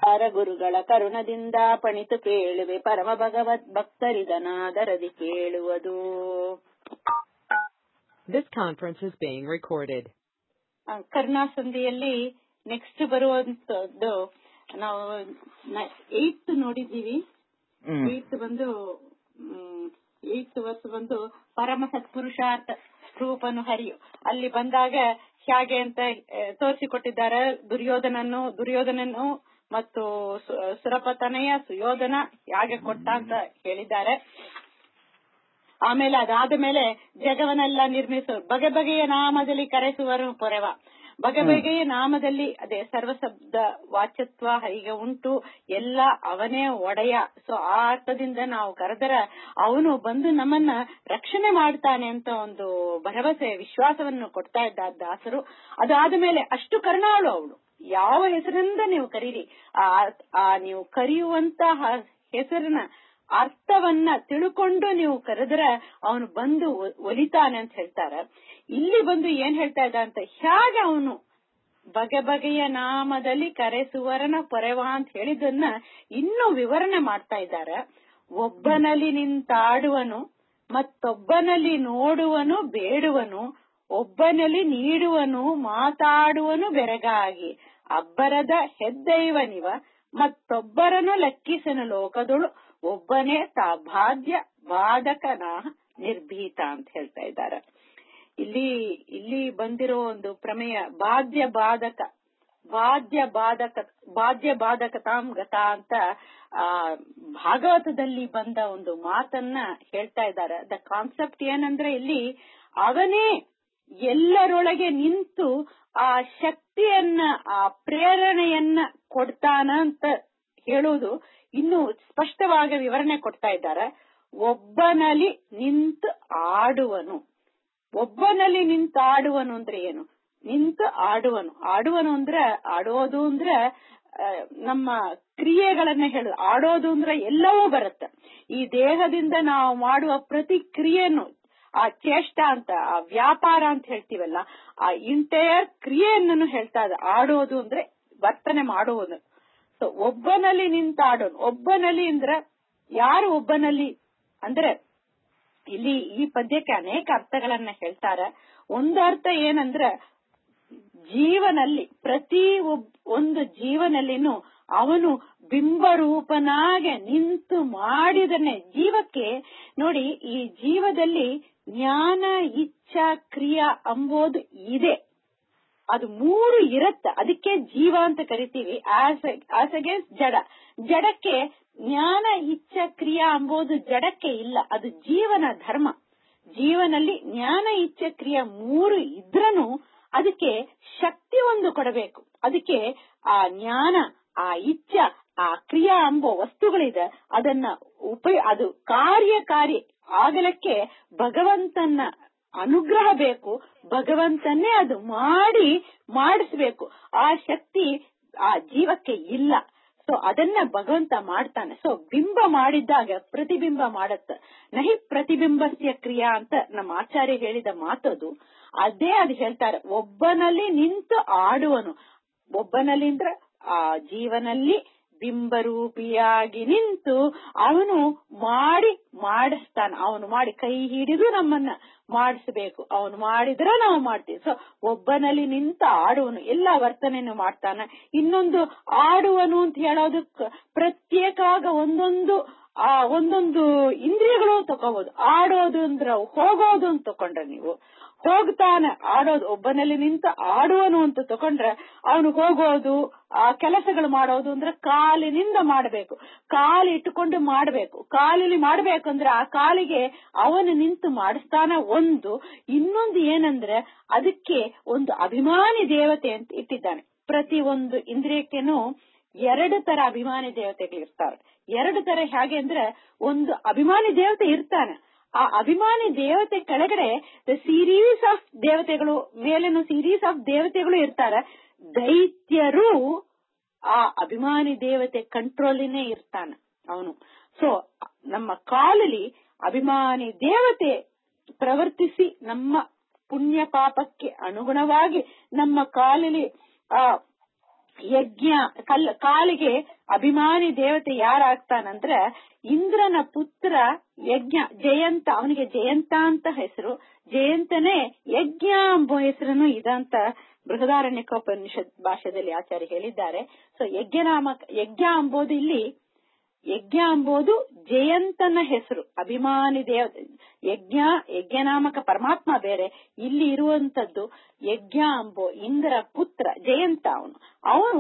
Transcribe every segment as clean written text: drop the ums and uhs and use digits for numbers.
ಗುರುಗಳ ಕರುಣದಿಂದ ಪಣಿತು ಕೇಳುವೆ ಪರಮ ಭಗವದ್ ಭಕ್ತರಿದನಾದರದಿ ಕೇಳುವುದು. This conference is being recorded. ಕರುಣಾಸಂಧಿಯಲ್ಲಿ ನೆಕ್ಸ್ಟ್ ಬರುವಂತದ್ದು ನಾವು 8th ನೋಡಿದ್ದೀವಿ. 8th ಬಂದು 8th ವರ್ಷ ಬಂದು ಪರಮ ಸತ್ಪುರುಷಾರ್ಥ ರೂಪನು ಹರಿಯು. ಅಲ್ಲಿ ಬಂದಾಗ ಹೇಗೆ ಅಂತ ತೋರಿಸಿಕೊಟ್ಟಿದ್ದಾರೆ. ದುರ್ಯೋಧನನ್ನು ಮತ್ತು ಸುರಪತನೆಯ ಸುಯೋಧನ ಹೇಗೆ ಕೊಟ್ಟ ಅಂತ ಹೇಳಿದ್ದಾರೆ. ಆಮೇಲೆ ಅದಾದ ಮೇಲೆ ಜಗವನ್ನೆಲ್ಲ ನಿರ್ಮಿಸುವ ಬಗೆ ಬಗೆಯ ನಾಮದಲ್ಲಿ ಕರೆಸುವರು ಪೊರೆವ. ಬಗೆ ಬಗೆಯ ನಾಮದಲ್ಲಿ ಅದೇ ಸರ್ವಶಬ್ದ ವಾಚ್ಯತ್ವ ಹೀಗೆ ಉಂಟು, ಎಲ್ಲ ಅವನೇ ಒಡೆಯ. ಸೊ ಆ ಅರ್ಥದಿಂದ ನಾವು ಕರೆದರ ಅವನು ಬಂದು ನಮ್ಮನ್ನ ರಕ್ಷಣೆ ಮಾಡ್ತಾನೆ ಅಂತ ಒಂದು ಭರವಸೆ ವಿಶ್ವಾಸವನ್ನು ಕೊಡ್ತಾ ಇದ್ದ ದಾಸರು. ಅದಾದ ಮೇಲೆ ಅಷ್ಟು ಕರುಣಾಳು ಅವಳು. ಯಾವ ಹೆಸರಿಂದ ನೀವು ಕರೀರಿ, ನೀವು ಕರೆಯುವಂತಹ ಹೆಸರಿನ ಅರ್ಥವನ್ನ ತಿಳ್ಕೊಂಡು ನೀವು ಕರೆದ್ರೆ ಅವನು ಬಂದು ಒಲಿತಾನೆ ಅಂತ ಹೇಳ್ತಾರೆ. ಇಲ್ಲಿ ಬಂದು ಏನ್ ಹೇಳ್ತಾ ಇದ್ದ ಅಂತ, ಹೇಗೆ ಅವನು ಬಗೆ ಬಗೆಯ ನಾಮದಲ್ಲಿ ಕರೆಸುವರನ ಪೊರೆವ ಅಂತ ಹೇಳಿದ್ದನ್ನ ಇನ್ನೂ ವಿವರಣೆ ಮಾಡ್ತಾ ಇದ್ದಾರೆ. ಒಬ್ಬನಲ್ಲಿ ನಿಂತಾಡುವನು, ಮತ್ತೊಬ್ಬನಲ್ಲಿ ನೋಡುವನು ಬೇಡುವನು, ಒಬ್ಬನಲ್ಲಿ ನೀಡುವನು ಮಾತಾಡುವನು ಬೆರಗಾಗಿ, ಅಬ್ಬರದ ಹೆದ್ದೈವನಿವ ಮತ್ತೊಬ್ಬರನ್ನು ಲೆಕ್ಕಿಸನು ಲೋಕದೊಳು, ಒಬ್ಬನೇ ತಾ ಬಾಧ್ಯ ಬಾಧಕನ ನಿರ್ಭೀತ ಅಂತ ಹೇಳ್ತಾ ಇದ್ದಾರೆ. ಇಲ್ಲಿ ಬಂದಿರೋ ಒಂದು ಪ್ರಮೇಯ ಬಾಧ್ಯ ಬಾಧಕತಾಂ ಗತ ಅಂತ ಭಾಗವತದಲ್ಲಿ ಬಂದ ಒಂದು ಮಾತನ್ನ ಹೇಳ್ತಾ ಇದ್ದಾರೆ. ದ ಕಾನ್ಸೆಪ್ಟ್ ಏನಂದ್ರೆ, ಇಲ್ಲಿ ಅವನೇ ಎಲ್ಲರೊಳಗೆ ನಿಂತು ಆ ಶಕ್ತಿಯನ್ನ ಆ ಪ್ರೇರಣೆಯನ್ನ ಕೊಡ್ತಾನ ಅಂತ ಹೇಳುವುದು ಇನ್ನು ಸ್ಪಷ್ಟವಾಗಿ ವಿವರಣೆ ಕೊಡ್ತಾ ಇದ್ದಾರೆ. ಒಬ್ಬನಲ್ಲಿ ನಿಂತು ಆಡುವನು. ಒಬ್ಬನಲ್ಲಿ ನಿಂತು ಆಡುವನು ಅಂದ್ರೆ ಏನು? ನಿಂತು ಆಡುವನು ಅಂದ್ರೆ, ಆಡೋದು ಅಂದ್ರೆ ನಮ್ಮ ಕ್ರಿಯೆಗಳನ್ನ ಹೇಳುದು. ಆಡೋದು ಅಂದ್ರೆ ಎಲ್ಲವೂ ಬರುತ್ತೆ. ಈ ದೇಹದಿಂದ ನಾವು ಮಾಡುವ ಪ್ರತಿ ಕ್ರಿಯೆಯನ್ನು, ಆ ಚೇಷ್ಟ ಅಂತ, ಆ ವ್ಯಾಪಾರ ಅಂತ ಹೇಳ್ತೀವಲ್ಲ, ಆ ಇಂಟೈರ್ ಕ್ರಿಯೆಯನ್ನು ಹೇಳ್ತಾ ಇದೆ. ಆಡೋದು ಅಂದ್ರೆ ವರ್ತನೆ ಮಾಡುವುದು. ಸೊ ಒಬ್ಬನಲ್ಲಿ ನಿಂತಾಡೋನು. ಒಬ್ಬನಲ್ಲಿ ಅಂದ್ರೆ ಯಾರು ಒಬ್ಬನಲ್ಲಿ ಅಂದ್ರೆ, ಇಲ್ಲಿ ಈ ಪದ್ಯಕ್ಕೆ ಅನೇಕ ಅರ್ಥಗಳನ್ನ ಹೇಳ್ತಾರೆ. ಒಂದು ಅರ್ಥ ಏನಂದ್ರೆ, ಜೀವನಲ್ಲಿ ಪ್ರತಿ ಒಂದು ಜೀವನಲ್ಲಿನೂ ಅವನು ಬಿಂಬರೂಪನಾಗೆ ನಿಂತು ಮಾಡಿದನೆ. ಜೀವಕ್ಕೆ ನೋಡಿ, ಈ ಜೀವದಲ್ಲಿ ಜ್ಞಾನ ಇಚ್ಛಾ ಕ್ರಿಯಾ ಅಂಬೋದು ಇದೆ. ಅದು 3 ಇರತ್ತ. ಅದಕ್ಕೆ ಜೀವ ಅಂತ ಕರಿತೀವಿ. ಆಸ್ ಅಗೇನ್ಸ್ಟ್ ಜಡಕ್ಕೆ ಜ್ಞಾನ ಇಚ್ಛಾ ಕ್ರಿಯಾ ಅಂಬೋದು ಜಡಕ್ಕೆ ಇಲ್ಲ. ಅದು ಜೀವನ ಧರ್ಮ. ಜೀವನಲ್ಲಿ ಜ್ಞಾನ ಇಚ್ಛಾ ಕ್ರಿಯಾ 3 ಇದ್ರನು ಅದಕ್ಕೆ ಶಕ್ತಿ ಒಂದು ಕೊಡಬೇಕು. ಅದಕ್ಕೆ ಆ ಜ್ಞಾನ, ಆ ಇಚ್ಛಾ, ಆ ಕ್ರಿಯಾ ಎಂಬ ವಸ್ತುಗಳಿದೆ. ಅದನ್ನ ಅದು ಕಾರ್ಯಕಾರಿ ಆಗಲಕ್ಕೆ ಭಗವಂತನ ಅನುಗ್ರಹ ಬೇಕು. ಭಗವಂತನೇ ಅದು ಮಾಡಿಸ್ಬೇಕು. ಆ ಶಕ್ತಿ ಆ ಜೀವಕ್ಕೆ ಇಲ್ಲ. ಸೊ ಅದನ್ನ ಭಗವಂತ ಮಾಡ್ತಾನೆ. ಸೊ ಬಿಂಬ ಮಾಡಿದ್ದಾಗ ಪ್ರತಿಬಿಂಬ ಮಾಡತ್ತ. ನಹಿ ಪ್ರತಿಬಿಂಬಸ್ಯ ಕ್ರಿಯಾ ಅಂತ ನಮ್ಮ ಆಚಾರ್ಯ ಹೇಳಿದ ಮಾತದು. ಅದೇ ಅದು ಹೇಳ್ತಾರೆ. ಒಬ್ಬನಲ್ಲಿ ನಿಂತು ಆಡುವನು. ಒಬ್ಬನಲ್ಲಿ ಅಂದ್ರೆ ಆ ಜೀವನಲ್ಲಿ ಬಿಂಬರೂಪಿಯಾಗಿ ನಿಂತು ಅವನು ಮಾಡಿಸ್ತಾನೆ. ಅವನು ಮಾಡಿ ಕೈ ಹಿಡಿದು ನಮ್ಮನ್ನ ಮಾಡಿಸಬೇಕು. ಅವನು ಮಾಡಿದ್ರೆ ನಾವು ಮಾಡ್ತೀವಿ. ಸೊ ಒಬ್ಬನಲ್ಲಿ ನಿಂತ ಆಡುವನು ಎಲ್ಲ ವರ್ತನೆಯನ್ನು ಮಾಡ್ತಾನೆ. ಇನ್ನೊಂದು ಆಡುವನು ಅಂತ ಹೇಳೋದಕ್ಕೆ ಪ್ರತ್ಯೇಕ ಒಂದೊಂದು ಇಂದ್ರಿಯಗಳು ತಗೋಬಹುದು. ಆಡೋದು ಅಂದ್ರೆ ಹೋಗೋದು ಅಂತ ತಕೊಂಡ್ರೆ, ನೀವು ಹೋಗ್ತಾನೆ ಆಡೋದು. ಒಬ್ಬನಲ್ಲಿ ನಿಂತ ಆಡುವನು ಅಂತ ತಕೊಂಡ್ರೆ ಅವನು ಹೋಗೋದು, ಆ ಕೆಲಸಗಳು ಮಾಡೋದು ಅಂದ್ರೆ ಕಾಲಿನಿಂದ ಮಾಡಬೇಕು. ಕಾಲು ಇಟ್ಟುಕೊಂಡು ಮಾಡಬೇಕು. ಕಾಲಲ್ಲಿ ಮಾಡಬೇಕು ಅಂದ್ರೆ ಆ ಕಾಲಿಗೆ ಅವನು ನಿಂತು ಮಾಡಿಸ್ತಾನ. ಇನ್ನೊಂದು ಏನಂದ್ರೆ, ಅದಕ್ಕೆ ಒಂದು ಅಭಿಮಾನಿ ದೇವತೆ ಅಂತ ಇಟ್ಟಿದ್ದಾನೆ. ಪ್ರತಿ ಒಂದು ಇಂದ್ರಿಯಕ್ಕೇನು 2 ತರ ಅಭಿಮಾನಿ ದೇವತೆಗಳಿರ್ತಾರೆ. 2 ತರ ಹೇಗೆ ಅಂದ್ರೆ, ಒಂದು ಅಭಿಮಾನಿ ದೇವತೆ ಇರ್ತಾನೆ. ಆ ಅಭಿಮಾನಿ ದೇವತೆ ಕೆಳಗಡೆ ಸೀರೀಸ್ ಆಫ್ ದೇವತೆಗಳು, ಮೇಲೇನು ಸೀರೀಸ್ ಆಫ್ ದೇವತೆಗಳು ಇರ್ತಾರೆ. ದೈತ್ಯರು ಆ ಅಭಿಮಾನಿ ದೇವತೆ ಕಂಟ್ರೋಲಿನೇ ಇರ್ತಾನೆ ಅವನು. ಸೊ ನಮ್ಮ ಕಾಲಲ್ಲಿ ಅಭಿಮಾನಿ ದೇವತೆ ಪ್ರವರ್ತಿಸಿ ನಮ್ಮ ಪುಣ್ಯ ಪಾಪಕ್ಕೆ ಅನುಗುಣವಾಗಿ ನಮ್ಮ ಕಾಲಲ್ಲಿ ಯಜ್ಞ ಕಾಲಿಗೆ ಅಭಿಮಾನಿ ದೇವತೆ ಯಾರಾಗ್ತಾನಂದ್ರ ಇಂದ್ರನ ಪುತ್ರ ಯಜ್ಞ ಜಯಂತ. ಅವನಿಗೆ ಜಯಂತ ಅಂತ ಹೆಸರು. ಜಯಂತನೇ ಯಜ್ಞ ಎಂಬ ಹೆಸರನ್ನು ಇದಂತ ಬೃಹದಾರಣ್ಯಕೋಪನಿಷತ್ ಭಾಷೆಯಲ್ಲಿ ಆಚಾರ್ಯ ಹೇಳಿದ್ದಾರೆ. ಸೊ ಯಜ್ಞ ಎಂಬುದು ಇಲ್ಲಿ ಯಜ್ಞ ಎಂಬುದು ಜಯಂತನ ಹೆಸರು, ಅಭಿಮಾನಿ ದೇವತೆ. ಯಜ್ಞನಾಮಕ ಪರಮಾತ್ಮ ಬೇರೆ, ಇಲ್ಲಿ ಇರುವಂತದ್ದು ಯಜ್ಞ ಎಂಬೋ ಇಂದ್ರ ಪುತ್ರ ಜಯಂತ. ಅವನು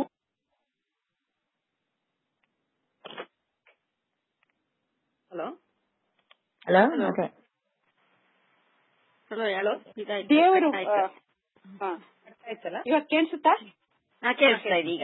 ದೇವರು ಇವಾಗ ಕೇಳಿಸುತ್ತಾ? ಈಗ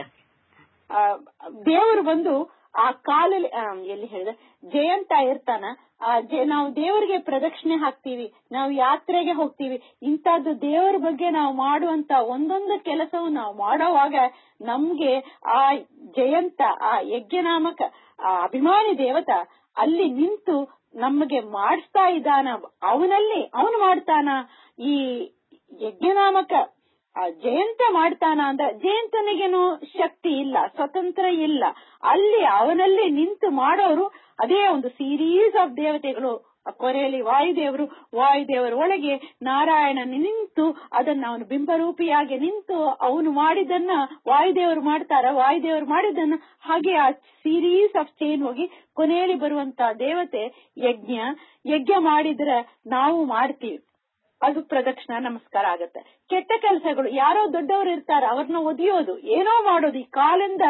ದೇವರು ಬಂದು ಆ ಕಾಲಲ್ಲಿ ಎಲ್ಲಿ ಹೇಳಿದ ಜಯಂತ ಇರ್ತಾನ. ನಾವು ದೇವರಿಗೆ ಪ್ರದಕ್ಷಿಣೆ ಹಾಕ್ತಿವಿ, ನಾವು ಯಾತ್ರೆಗೆ ಹೋಗ್ತೀವಿ. ಇಂತದ್ದು ದೇವರ ಬಗ್ಗೆ ನಾವು ಮಾಡುವಂತ ಒಂದೊಂದು ಕೆಲಸವು ನಾವು ಮಾಡೋವಾಗ ನಮ್ಗೆ ಆ ಜಯಂತ, ಆ ಯಜ್ಞನಾಮಕ ಆ ಅಭಿಮಾನಿ ದೇವತ ಅಲ್ಲಿ ನಿಂತು ನಮಗೆ ಮಾಡಿಸ್ತಾ ಇದ್ದಾನ. ಅವನು ಮಾಡ್ತಾನ. ಈ ಯಜ್ಞನಾಮಕ ಜಯಂತ ಮಾಡ್ತಾನ ಅಂದ್ರೆ ಜಯಂತನಿಗೇನು ಶಕ್ತಿ ಇಲ್ಲ, ಸ್ವತಂತ್ರ ಇಲ್ಲ. ಅಲ್ಲಿ ಅವನಲ್ಲಿ ನಿಂತು ಮಾಡೋರು ಅದೇ ಒಂದು ಸೀರೀಸ್ ಆಫ್ ದೇವತೆಗಳು. ಕೊನೆಯಲ್ಲಿ ವಾಯುದೇವರ ಒಳಗೆ ನಾರಾಯಣನ ನಿಂತು ಅದನ್ನ ಅವನು ಬಿಂಬರೂಪಿಯಾಗಿ ನಿಂತು ಅವನು ಮಾಡಿದನ್ನ ವಾಯುದೇವರು ಮಾಡ್ತಾರ. ವಾಯುದೇವರು ಮಾಡಿದನ್ನ ಹಾಗೆ ಆ ಸೀರೀಸ್ ಆಫ್ ಚೈನ್ ಹೋಗಿ ಕೊನೆಯಲ್ಲಿ ಬರುವಂತ ದೇವತೆ ಯಜ್ಞ ಮಾಡಿದ್ರೆ ನಾವು ಮಾಡ್ತೀವಿ, ಅದು ಪ್ರದಕ್ಷಿಣಾ ನಮಸ್ಕಾರ ಆಗತ್ತೆ. ಕೆಟ್ಟ ಕೆಲಸಗಳು ಯಾರೋ ದೊಡ್ಡವರು ಇರ್ತಾರೆ, ಅವ್ರನ್ನ ಒದಿಯೋದು, ಏನೋ ಮಾಡೋದು, ಈ ಕಾಲಿಂದ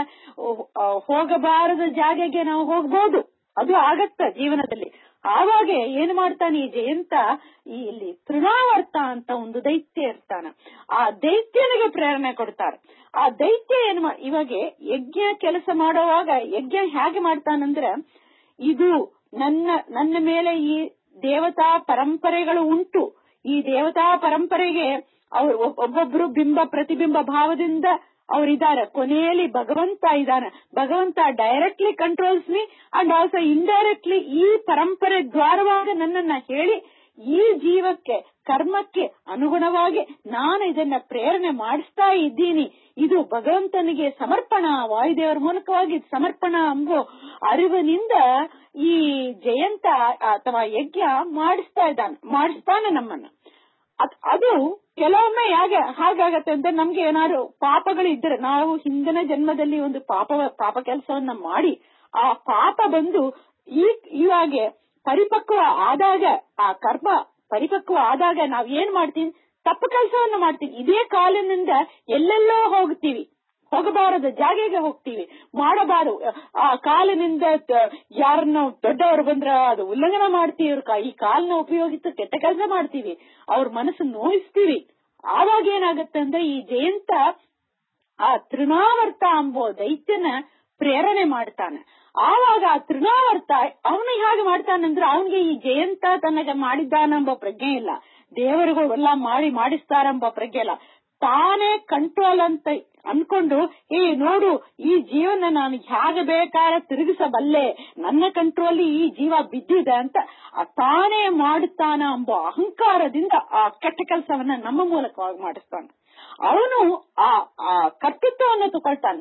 ಹೋಗಬಾರದ ಜಾಗೆಗೆ ನಾವು ಹೋಗ್ಬೋದು, ಅದು ಆಗತ್ತ ಜೀವನದಲ್ಲಿ. ಆವಾಗ ಏನ್ ಮಾಡ್ತಾನೆ ಈ ಜಯಂತ, ಇಲ್ಲಿ ತೃಣಾವರ್ತ ಅಂತ ಒಂದು ದೈತ್ಯ ಇರ್ತಾನ. ಆ ದೈತ್ಯನಿಗೆ ಪ್ರೇರಣೆ ಕೊಡ್ತಾರೆ. ಆ ದೈತ್ಯ ಇವಾಗ ಯಜ್ಞ ಕೆಲಸ ಮಾಡುವಾಗ ಯಜ್ಞ ಹೇಗೆ ಮಾಡ್ತಾನಂದ್ರೆ, ಇದು ನನ್ನ ಮೇಲೆ ಈ ದೇವತಾ ಪರಂಪರೆಗಳು ಉಂಟು. ಈ ದೇವತಾ ಪರಂಪರೆಗೆ ಅವರು ಒಬ್ಬೊಬ್ರು ಪ್ರತಿಬಿಂಬ ಭಾವದಿಂದ ಅವರಿದ್ದಾರೆ. ಕೊನೆಯಲ್ಲಿ ಭಗವಂತ ಇದ್ದಾನೆ. ಭಗವಂತ directly controls me and also indirectly ಈ ಪರಂಪರೆ ದ್ವಾರವಾಗಿ ನನ್ನನ್ನ ಹೇಳಿ ಈ ಜೀವಕ್ಕೆ ಕರ್ಮಕ್ಕೆ ಅನುಗುಣವಾಗಿ ನಾನು ಇದನ್ನ ಪ್ರೇರಣೆ ಮಾಡಿಸ್ತಾ ಇದ್ದೀನಿ. ಇದು ಭಗವಂತನಿಗೆ ಸಮರ್ಪಣಾ, ವಾಯುದೇವರ ಮೂಲಕವಾಗಿ ಸಮರ್ಪಣಾ ಎಂಬ ಅರಿವಿನಿಂದ ಈ ಜಯಂತ ಅಥವಾ ಯಜ್ಞ ಮಾಡಿಸ್ತಾನೆ ನಮ್ಮನ್ನ. ಅದು ಕೆಲವೊಮ್ಮೆ ಹಾಗಾಗತ್ತೆ ಅಂದ್ರೆ ನಮ್ಗೆ ಏನಾದ್ರು ಪಾಪಗಳು ಇದ್ರೆ, ನಾವು ಹಿಂದಿನ ಜನ್ಮದಲ್ಲಿ ಒಂದು ಪಾಪ ಕೆಲಸವನ್ನ ಮಾಡಿ ಆ ಪಾಪ ಬಂದು ಇವಾಗ ಪರಿಪಕ್ವ ಆದಾಗ, ಆ ಕರ್ಮ ಪರಿಪಕ್ವ ಆದಾಗ ನಾವ್ ಏನ್ ಮಾಡ್ತೀವಿ, ತಪ್ಪು ಕೆಲಸವನ್ನ ಮಾಡ್ತೀವಿ. ಇದೇ ಕಾಲಿನಿಂದ ಎಲ್ಲೆಲ್ಲೋ ಹೋಗಬಾರದ ಜಾಗೆಗೆ ಹೋಗ್ತೀವಿ, ಮಾಡಬಾರದು. ಆ ಕಾಲಿನಿಂದ ಯಾರನ್ನ ದೊಡ್ಡವರು ಬಂದ್ರ ಅದು ಉಲ್ಲಂಘನೆ ಮಾಡ್ತೀವಿ. ಈ ಕಾಲನ್ನ ಉಪಯೋಗಿಸಿ ಕೆಟ್ಟ ಕೆಲಸ ಮಾಡ್ತೀವಿ, ಅವ್ರ ಮನಸ್ಸು ನೋಯಿಸ್ತೀವಿ. ಆವಾಗ ಏನಾಗುತ್ತೆ ಅಂದ್ರೆ ಈ ಜಯಂತ ಆ ತೃಣಾವರ್ತ ಎಂಬೋ ದೈತ್ಯನ ಪ್ರೇರಣೆ ಮಾಡ್ತಾನೆ. ಆವಾಗ ಆ ತೃಣಾವರ್ತ ಅವನು ಹೇಗೆ ಮಾಡ್ತಾನಂದ್ರೆ, ಅವನಿಗೆ ಈ ಜಯಂತ ತನಗೆ ಮಾಡಿದ್ದಾನೆಂಬ ಪ್ರಜ್ಞೆ ಇಲ್ಲ, ದೇವರುಗಳು ಎಲ್ಲ ಮಾಡಿಸ್ತಾರೆಂಬ ಪ್ರಜ್ಞೆ ಇಲ್ಲ. ತಾನೇ ಕಂಟ್ರೋಲ್ ಅಂತ ಅನ್ಕೊಂಡು, ನೋಡು ಈ ಜೀವನ ನಾನು ಹೇಗೆ ಬೇಕಾದ್ರೆ ತಿರುಗಿಸಬಲ್ಲೆ, ನನ್ನ ಕಂಟ್ರೋಲ್ ಈ ಜೀವ ಬಿದ್ದಿದೆ ಅಂತ ತಾನೇ ಮಾಡುತ್ತಾನ ಎಂಬ ಅಹಂಕಾರದಿಂದ ಆ ಕೆಟ್ಟ ಕೆಲಸವನ್ನ ನಮ್ಮ ಮೂಲಕವಾಗಿ ಮಾಡಿಸ್ತಾನೆ. ಅವನು ಆ ಕರ್ತೃತ್ವವನ್ನು ತಗೊಳ್ತಾನೆ.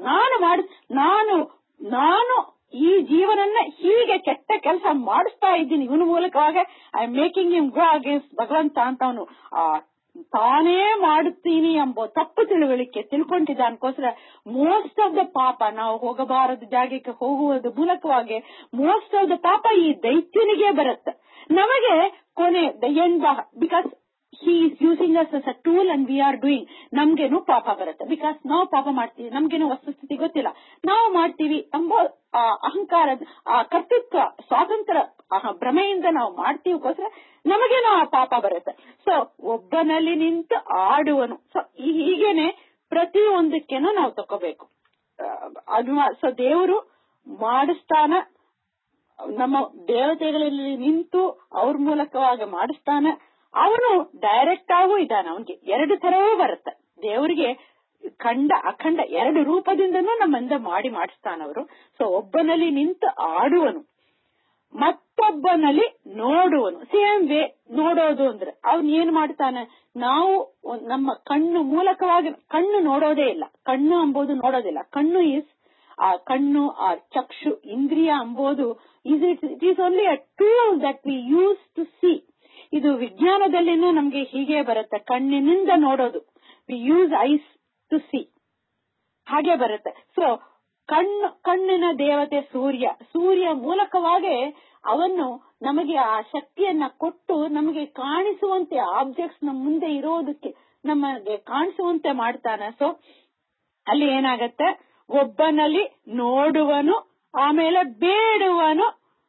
ನಾನು ಈ ಜೀವನನ್ನ ಹೀಗೆ ಕೆಟ್ಟ ಕೆಲಸ ಮಾಡಿಸ್ತಾ ಇದ್ದೀನಿ, ಇವನ ಮೂಲಕವಾಗಿ I am making him go against ಭಗವಂತ ಅಂತ ಅವನು ತಾನೇ ಮಾಡುತ್ತೀನಿ ಎಂಬ ತಪ್ಪು ತಿಳ್ಕೊಂಡಿದ್ದ. ಅನ್ಕೋಸ್ಕರ ಮೋಸ್ಟ್ ಆಫ್ ದ ಪಾಪ, ನಾವು ಹೋಗಬಾರದು ಜಾಗಕ್ಕೆ ಹೋಗುವುದು ಮೂಲಕವಾಗಿ ಮೋಸ್ಟ್ ಆಫ್ ದ ಪಾಪ ಈ ದೈತ್ಯನಿಗೆ ಬರುತ್ತೆ. ನಮಗೆ ಕೊನೆ the end, because he is using us as a tool and we are doing, ನಮ್ಗೇನು ಪಾಪ ಬರುತ್ತೆ. ಬಿಕಾಸ್ ನಾವು ಪಾಪ ಮಾಡ್ತೀವಿ, ನಮ್ಗೇನು ವಸ್ತುಸ್ಥಿತಿ ಗೊತ್ತಿಲ್ಲ, ನಾವು ಮಾಡ್ತೀವಿ ಎಂಬ ಅಹಂಕಾರ, ಆ ಕರ್ತೃತ್ವ ಸ್ವಾತಂತ್ರ್ಯ ಭ್ರಮೆಯಿಂದ ನಾವು ಮಾಡ್ತೀವಕ್ಕೋಸ್ಕರ ನಮಗೇನೋ ಆ ಪಾಪ ಬರುತ್ತೆ. ಸೊ ಒಬ್ಬನಲ್ಲಿ ನಿಂತು ಆಡುವನು. ಸೊ ಹೀಗೇನೆ ಪ್ರತಿಯೊಂದಕ್ಕೇನೋ ನಾವು ತಕೋಬೇಕು. ಸೊ ದೇವರು ಮಾಡಿಸ್ತಾನ, ನಮ್ಮ ದೇವತೆಗಳಲ್ಲಿ ನಿಂತು ಅವ್ರ ಮೂಲಕವಾಗಿ ಮಾಡಿಸ್ತಾನೆ. ಅವನು ಡೈರೆಕ್ಟ್ ಆಗೂ ಇದ್ದಾನೆ. ಅವನಿಗೆ ಎರಡು ತರವೂ ಬರುತ್ತೆ. ದೇವರಿಗೆ ಅಖಂಡ ಎರಡು ರೂಪದಿಂದನೂ ನಮ್ಮಿಂದ ಮಾಡಿಸ್ತಾನವರು. ಸೊ ಒಬ್ಬನಲ್ಲಿ ನಿಂತು ಆಡುವನು. ಮತ್ತೊಬ್ಬನಲ್ಲಿ ನೋಡುವನು. ಸೇಮ್ ವೇ ನೋಡೋದು ಅಂದ್ರೆ ಅವನ್ ಏನ್ ಮಾಡ್ತಾನೆ, ನಾವು ನಮ್ಮ ಕಣ್ಣು ಮೂಲಕವಾಗಿ, ಕಣ್ಣು ನೋಡೋದೇ ಇಲ್ಲ, ಕಣ್ಣು ಎಂಬುದು ನೋಡೋದಿಲ್ಲ. ಕಣ್ಣು ಆ ಕಣ್ಣು, ಆ ಚಕ್ಷು ಇಂದ್ರಿಯ ಎಂಬುದು it is only a tool that we use to see. ಇದು ವಿಜ್ಞಾನದಲ್ಲಿನೂ ನಮ್ಗೆ ಹೀಗೆ ಬರುತ್ತೆ, ಕಣ್ಣಿನಿಂದ ನೋಡೋದು, we use eyes to see, ಹಾಗೆ ಬರುತ್ತೆ. ಸೊ ಕಣ್ಣಿನ ದೇವತೆ ಸೂರ್ಯ ಮೂಲಕವಾಗಿ ಅವನು ನಮಗೆ ಆ ಶಕ್ತಿಯನ್ನ ಕೊಟ್ಟು ನಮಗೆ ಕಾಣಿಸುವಂತೆ ಆಬ್ಜೆಕ್ಟ್ಸ್ ನಮ್ಮ ಮುಂದೆ ಇರೋದಕ್ಕೆ ನಮಗೆ ಕಾಣಿಸುವಂತೆ ಮಾಡ್ತಾನೆ. ಸೊ ಅಲ್ಲಿ ಏನಾಗತ್ತೆ, ಒಬ್ಬನಲ್ಲಿ ನೋಡುವನು, ಆಮೇಲೆ ಬೇಡುವನು,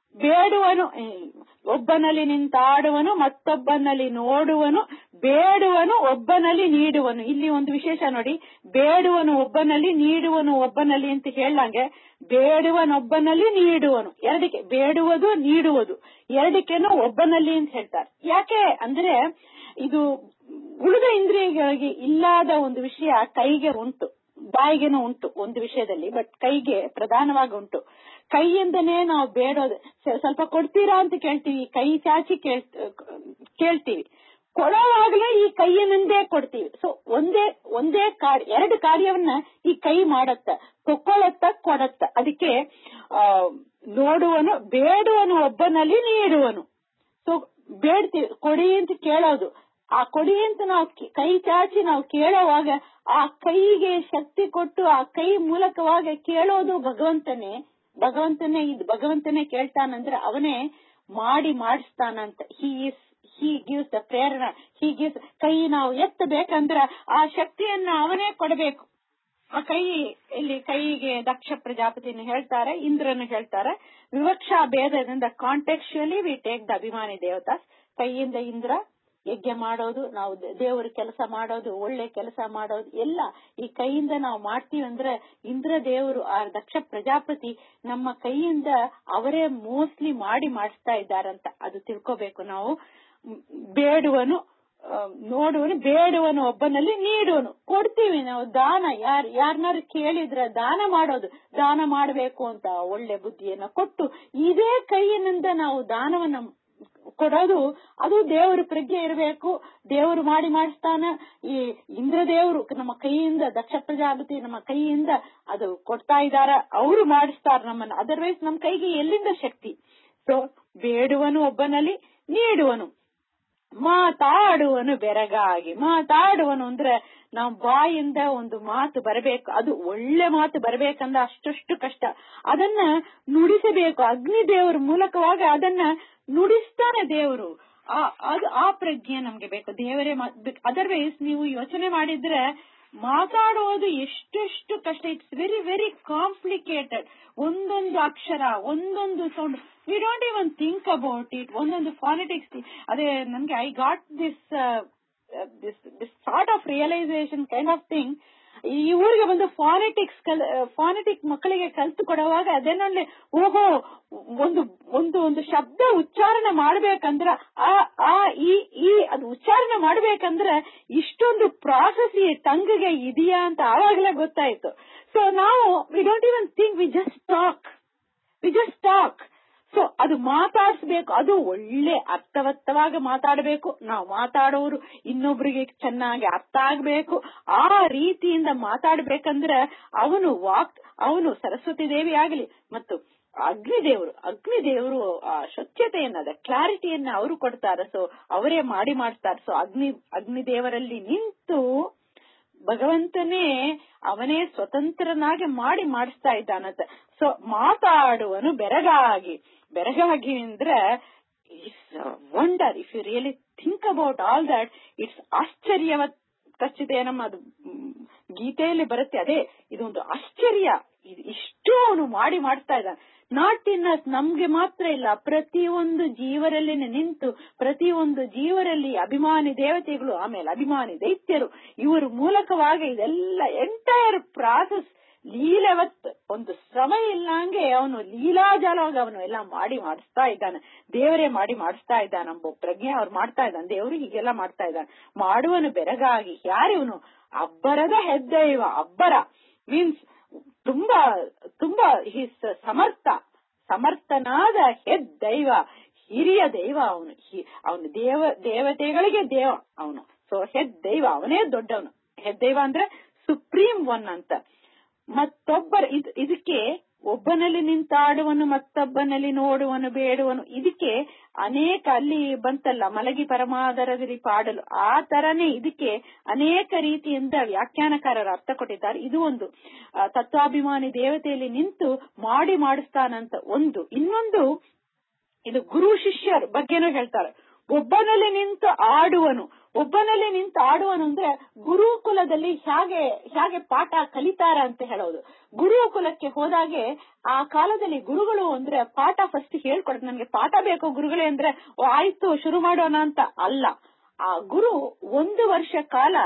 ಒಬ್ಬನಲ್ಲಿ ನಿಂತಾಡುವನು, ಮತ್ತೊಬ್ಬನಲ್ಲಿ ನೋಡುವನು, ಬೇಡುವನು, ಒಬ್ಬನಲ್ಲಿ ನೀಡುವನು. ಇಲ್ಲಿ ಒಂದು ವಿಶೇಷ ನೋಡಿ, ಬೇಡುವನು ಒಬ್ಬನಲ್ಲಿ, ನೀಡುವನು ಒಬ್ಬನಲ್ಲಿ ಅಂತ ಹೇಳಂಗೆ, ಬೇಡುವನೊಬ್ಬನಲ್ಲಿ, ನೀಡುವನು ಎರಡಕ್ಕೆ, ಬೇಡುವುದು ನೀಡುವುದು ಎರಡಕ್ಕೇನು ಒಬ್ಬನಲ್ಲಿ ಅಂತ ಹೇಳ್ತಾರೆ. ಯಾಕೆ ಅಂದ್ರೆ ಇದು ಉಳಿದ ಇಂದ್ರಿಯಗಳಿಗೆ ಇಲ್ಲದ ಒಂದು ವಿಷಯ ಕೈಗೆ ಉಂಟು, ಬಾಯಿಗೆನೂ ಉಂಟು ಒಂದು ವಿಷಯದಲ್ಲಿ, ಬಟ್ ಕೈಗೆ ಪ್ರಧಾನವಾಗಿ ಉಂಟು. ಕೈಯಿಂದನೇ ನಾವು ಬೇಡೋದು, ಸ್ವಲ್ಪ ಕೊಡ್ತೀರಾ ಅಂತ ಕೇಳ್ತೀವಿ, ಕೈ ಚಾಚಿ ಕೇಳ್ತೀವಿ, ಕೊಡೋವಾಗಲೇ ಈ ಕೈಯಿನಿಂದೇ ಕೊಡ್ತೀವಿ. ಸೊ ಒಂದೇ ಎರಡು ಕಾರ್ಯವನ್ನ ಈ ಕೈ ಮಾಡತ್ತ, ತಕ್ಕೊಳ್ಳತ್ತ, ಕೊಡತ್ತ. ಅದಕ್ಕೆ ನೋಡುವನು, ಬೇಡುವನು ಒಬ್ಬನಲ್ಲಿ, ನೀಡುವನು. ಸೊ ಬೇಡ್ತೀವಿ, ಕೊಡಿ ಅಂತ ಕೇಳೋದು, ಆ ಕೊಡಿ ಅಂತ ನಾವು ಕೈ ಚಾಚಿ ನಾವು ಕೇಳೋವಾಗ ಆ ಕೈಗೆ ಶಕ್ತಿ ಕೊಟ್ಟು ಆ ಕೈ ಮೂಲಕವಾಗಿ ಕೇಳೋದು ಭಗವಂತನೇ ಕೇಳ್ತಾನಂದ್ರೆ ಅವನೇ ಮಾಡಿಸ್ತಾನಂತ. ಹಿ ಗಿವ್ಸ್ ದ ಪ್ರೇರಣಾ, ಹಿ ಗಿವ್ಸ್. ಕೈ ನಾವು ಎತ್ತಬೇಕಂದ್ರ ಆ ಶಕ್ತಿಯನ್ನ ಅವನೇ ಕೊಡಬೇಕು. ಆ ಕೈಗೆ ದಕ್ಷ ಪ್ರಜಾಪತಿನ ಹೇಳ್ತಾರೆ, ಇಂದ್ರನು ಹೇಳ್ತಾರೆ. ವಿವಕ್ಷಾ ಭೇದದಿಂದ ಕಾಂಟೆಕ್ಚುಯಲಿ ವಿ ಟೇಕ್ ದ ಅಭಿಮಾನಿ ದೇವತಾ. ಕೈಯಿಂದ ಇಂದ್ರ ಯಜ್ಞ ಮಾಡೋದು, ನಾವು ದೇವರ ಕೆಲಸ ಮಾಡೋದು, ಒಳ್ಳೆ ಕೆಲಸ ಮಾಡೋದು ಎಲ್ಲ ಈ ಕೈಯಿಂದ ನಾವು ಮಾಡ್ತೀವಿ. ಅಂದ್ರೆ ಇಂದ್ರ ದೇವರು, ಆ ದಕ್ಷ ಪ್ರಜಾಪತಿ ನಮ್ಮ ಕೈಯಿಂದ ಅವರೇ ಮೋಸ್ಟ್ಲಿ ಮಾಡಿಸ್ತಾ ಇದ್ದಾರಂತ ಅದು ತಿಳ್ಕೋಬೇಕು ನಾವು. ಬೇಡುವನು, ನೋಡುವನು, ಬೇಡುವನು ಒಬ್ಬನಲ್ಲಿ, ನೀಡುವನು ಕೊಡ್ತೀವಿ ನಾವು. ದಾನ ಯಾರನ್ನಾರು ಕೇಳಿದ್ರೆ ದಾನ ಮಾಡೋದು, ದಾನ ಮಾಡಬೇಕು ಅಂತ ಒಳ್ಳೆ ಬುದ್ಧಿಯನ್ನ ಕೊಟ್ಟು ಇದೇ ಕೈಯಿನಿಂದ ನಾವು ದಾನವನ್ನ ಕೊಡೋದು, ಅದು ದೇವರು ಪ್ರಜ್ಞೆ ಇರಬೇಕು. ದೇವರು ಮಾಡಿಸ್ತಾನ. ಈ ಇಂದ್ರ ದೇವರು ನಮ್ಮ ಕೈಯಿಂದ, ದಕ್ಷ ಪ್ರಜಾಪತಿ ನಮ್ಮ ಕೈಯಿಂದ ಅದು ಕೊಡ್ತಾ ಇದ್ದಾರ, ಅವರು ಮಾಡಿಸ್ತಾರ ನಮ್ಮನ್ನ. ಅದರ್ವೈಸ್ ನಮ್ಮ ಕೈಗೆ ಎಲ್ಲಿಂದ ಶಕ್ತಿ? ಸೊ ಬೇಡುವನು ಒಬ್ಬನಲ್ಲಿ, ನೀಡುವನು, ಮಾತಾಡುವನು ಬೆರಗಾಗಿ. ಮಾತಾಡುವನು ಅಂದ್ರೆ ನಾವು ಬಾಯಿಂದ ಒಂದು ಮಾತು ಬರಬೇಕು, ಅದು ಒಳ್ಳೆ ಮಾತು ಬರಬೇಕಂದ್ರೆ ಅಷ್ಟು ಕಷ್ಟ. ಅದನ್ನ ನುಡಿಸಬೇಕು, ಅಗ್ನಿ ದೇವರ ಮೂಲಕವಾಗಿ ಅದನ್ನ ನುಡಿಸ್ತಾನೆ ದೇವರು. ಆ ಪ್ರಜ್ಞೆ ನಮ್ಗೆ ಬೇಕು, ದೇವರೇ. ಅದರ್ವೈಸ್ ನೀವು ಯೋಚನೆ ಮಾಡಿದ್ರೆ ಮಾತಾಡೋದು ಎಷ್ಟು ಕಷ್ಟ. It's very very complicated. ಒಂದೊಂದು ಅಕ್ಷರ, ಒಂದೊಂದು sound, we don't even think about it. ಒಂದೊಂದು ಫಾನೆಟಿಕ್ಸ್. ಅದೇ ನನ್ಗೆ I got this sort of realisation kind of thing. ಈ ಊರಿಗೆ ಬಂದು ಫಾನೆಟಿಕ್ ಮಕ್ಕಳಿಗೆ ಕಲ್ತು ಕೊಡುವಾಗ ಅದೇನಲ್ಲಿ ಓಹೋ ಒಂದು ಶಬ್ದ ಉಚ್ಚಾರಣೆ ಮಾಡ್ಬೇಕಂದ್ರ ಅದು ಉಚ್ಚಾರಣೆ ಮಾಡ್ಬೇಕಂದ್ರೆ ಇಷ್ಟೊಂದು ಪ್ರಾಸೆಸ್ ಈ ಟಂಗ್ಗೆ ಇದೆಯಾ ಅಂತ ಆವಾಗಲೇ ಗೊತ್ತಾಯ್ತು. ಸೊ ನಾವು we don't even think, we just talk. So ಅದು ಮಾತಾಡಿಸ್ಬೇಕು, ಅದು ಒಳ್ಳೆ ಅರ್ಥವತ್ತವಾಗಿ ಮಾತಾಡಬೇಕು. ನಾವು ಮಾತಾಡೋರು ಇನ್ನೊಬ್ರಿಗೆ ಚೆನ್ನಾಗಿ ಅರ್ಥ ಆಗ್ಬೇಕು. ಆ ರೀತಿಯಿಂದ ಮಾತಾಡ್ಬೇಕಂದ್ರೆ ಅವನು ಸರಸ್ವತಿ ದೇವಿ ಆಗಲಿ ಮತ್ತು ಅಗ್ನಿದೇವರು ಆ ಸ್ವಚ್ಛತೆಯನ್ನ, ಕ್ಲಾರಿಟಿಯನ್ನ ಅವರು ಕೊಡ್ತಾರೆ. ಸೊ ಅವರೇ ಮಾಡಿಸ್ತಾರೆ. ಸೊ ಅಗ್ನಿದೇವರಲ್ಲಿ ನಿಂತು ಭಗವಂತನೇ ಅವನೇ ಸ್ವತಂತ್ರನಾಗಿ ಮಾಡಿಸ್ತಾ ಇದ್ದಾನಂತ. ಸೊ ಮಾತಾಡುವನು ಬೆರಗಾಗಿ ಅಂದ್ರೆ it's wonder. If you really think about all that, it's ಆಶ್ಚರ್ಯವತ್ ಖಚಿತ. ನಮ್ಮ ಅದು ಗೀತೆಯಲ್ಲಿ ಬರುತ್ತೆ, ಅದೇ ಇದೊಂದು ಆಶ್ಚರ್ಯ. ಇಷ್ಟು ಅವನು ಮಾಡಿಸ್ತಾ ಇದ್ದಾನೆ. ನಾಟ್ ಇನ್ ಅಸ್, ನಮ್ಗೆ ಮಾತ್ರ ಇಲ್ಲ, ಪ್ರತಿಯೊಂದು ಜೀವರಲ್ಲಿ ನಿಂತು, ಪ್ರತಿಯೊಂದು ಜೀವರಲ್ಲಿ ಅಭಿಮಾನಿ ದೇವತೆಗಳು, ಆಮೇಲೆ ಅಭಿಮಾನಿ ದೈತ್ಯರು, ಇವರು ಮೂಲಕವಾಗಿ ಇದೆಲ್ಲ ಎಂಟೈರ್ ಪ್ರಾಸೆಸ್ ಲೀಲವತ್, ಒಂದು ಶ್ರಮ ಇಲ್ಲಂಗೆ ಅವನು ಲೀಲಾಜಾಲವಾಗಿ ಅವನು ಎಲ್ಲ ಮಾಡಿಸ್ತಾ ಇದ್ದಾನೆ. ದೇವರೇ ಮಾಡಿಸ್ತಾ ಇದ್ದಾನೆ ಎಂಬ ಪ್ರಜ್ಞೆ ಅವ್ರು ಮಾಡ್ತಾ ಇದ್ದಾನೆ. ದೇವರು ಹೀಗೆಲ್ಲ ಮಾಡ್ತಾ ಇದ್ದಾನೆ. ಮಾಡುವನು ಬೆರಗಾಗಿ. ಯಾರಿವನು? ಅಬ್ಬರದ ಹೆದ್ದೈವ. ಅಬ್ಬರ ಮೀನ್ಸ್ ತುಂಬಾ ಹಿಸ್ ಸಮರ್ಥನಾದ ಹೆದ್ದೈವ, ಹಿರಿಯ ದೈವ ಅವನು ದೇವತೆಗಳಿಗೆ ದೇವ ಅವನು. ಸೊ ಹೆದ್ದೈವ, ಅವನೇ ದೊಡ್ಡವನು. ಹೆದ್ದೈವ ಅಂದ್ರೆ ಸುಪ್ರೀಂ ಒನ್ ಅಂತ. ಮತ್ತೊಬ್ಬರ ಇದಕ್ಕೆ ಒಬ್ಬನಲ್ಲಿ ನಿಂತಾಡುವನು, ಮತ್ತೊಬ್ಬನಲ್ಲಿ ನೋಡುವನು, ಬೇಡುವನು, ಇದಕ್ಕೆ ಅನೇಕ ಅಲ್ಲಿ ಬಂತಲ್ಲ ಮಲಗಿ ಪರಮಾದರದಲ್ಲಿ ಪಾಡಲು, ಆ ತರನೇ ಇದಕ್ಕೆ ಅನೇಕ ರೀತಿಯಿಂದ ವ್ಯಾಖ್ಯಾನಕಾರರು ಅರ್ಥ ಕೊಟ್ಟಿದ್ದಾರೆ. ಇದು ಒಂದು ತತ್ವಾಭಿಮಾನಿ ದೇವತೆಯಲ್ಲಿ ನಿಂತು ಮಾಡಿಸ್ತಾನಂತ ಒಂದು. ಇನ್ನೊಂದು ಇದು ಗುರು ಶಿಷ್ಯರ ಬಗ್ಗೆನೂ ಹೇಳ್ತಾರೆ. ಒಬ್ಬನಲ್ಲಿ ನಿಂತು ಆಡುವನು ಅಂದ್ರೆ ಗುರುಕುಲದಲ್ಲಿ ಹೇಗೆ ಪಾಠ ಕಲಿತಾರ ಅಂತ ಹೇಳೋದು. ಗುರುಕುಲಕ್ಕೆ ಹೋದಾಗೆ ಆ ಕಾಲದಲ್ಲಿ ಗುರುಗಳು ಅಂದ್ರೆ ಪಾಠ ಫಸ್ಟ್ ಹೇಳ್ಕೊಡ್ತಾರೆ. ನನ್ಗೆ ಪಾಠ ಬೇಕು ಗುರುಗಳೇ ಅಂದ್ರೆ ಆಯ್ತು ಶುರು ಮಾಡೋಣ ಅಂತ ಅಲ್ಲ. ಆ ಗುರು 1 ವರ್ಷ ಕಾಲ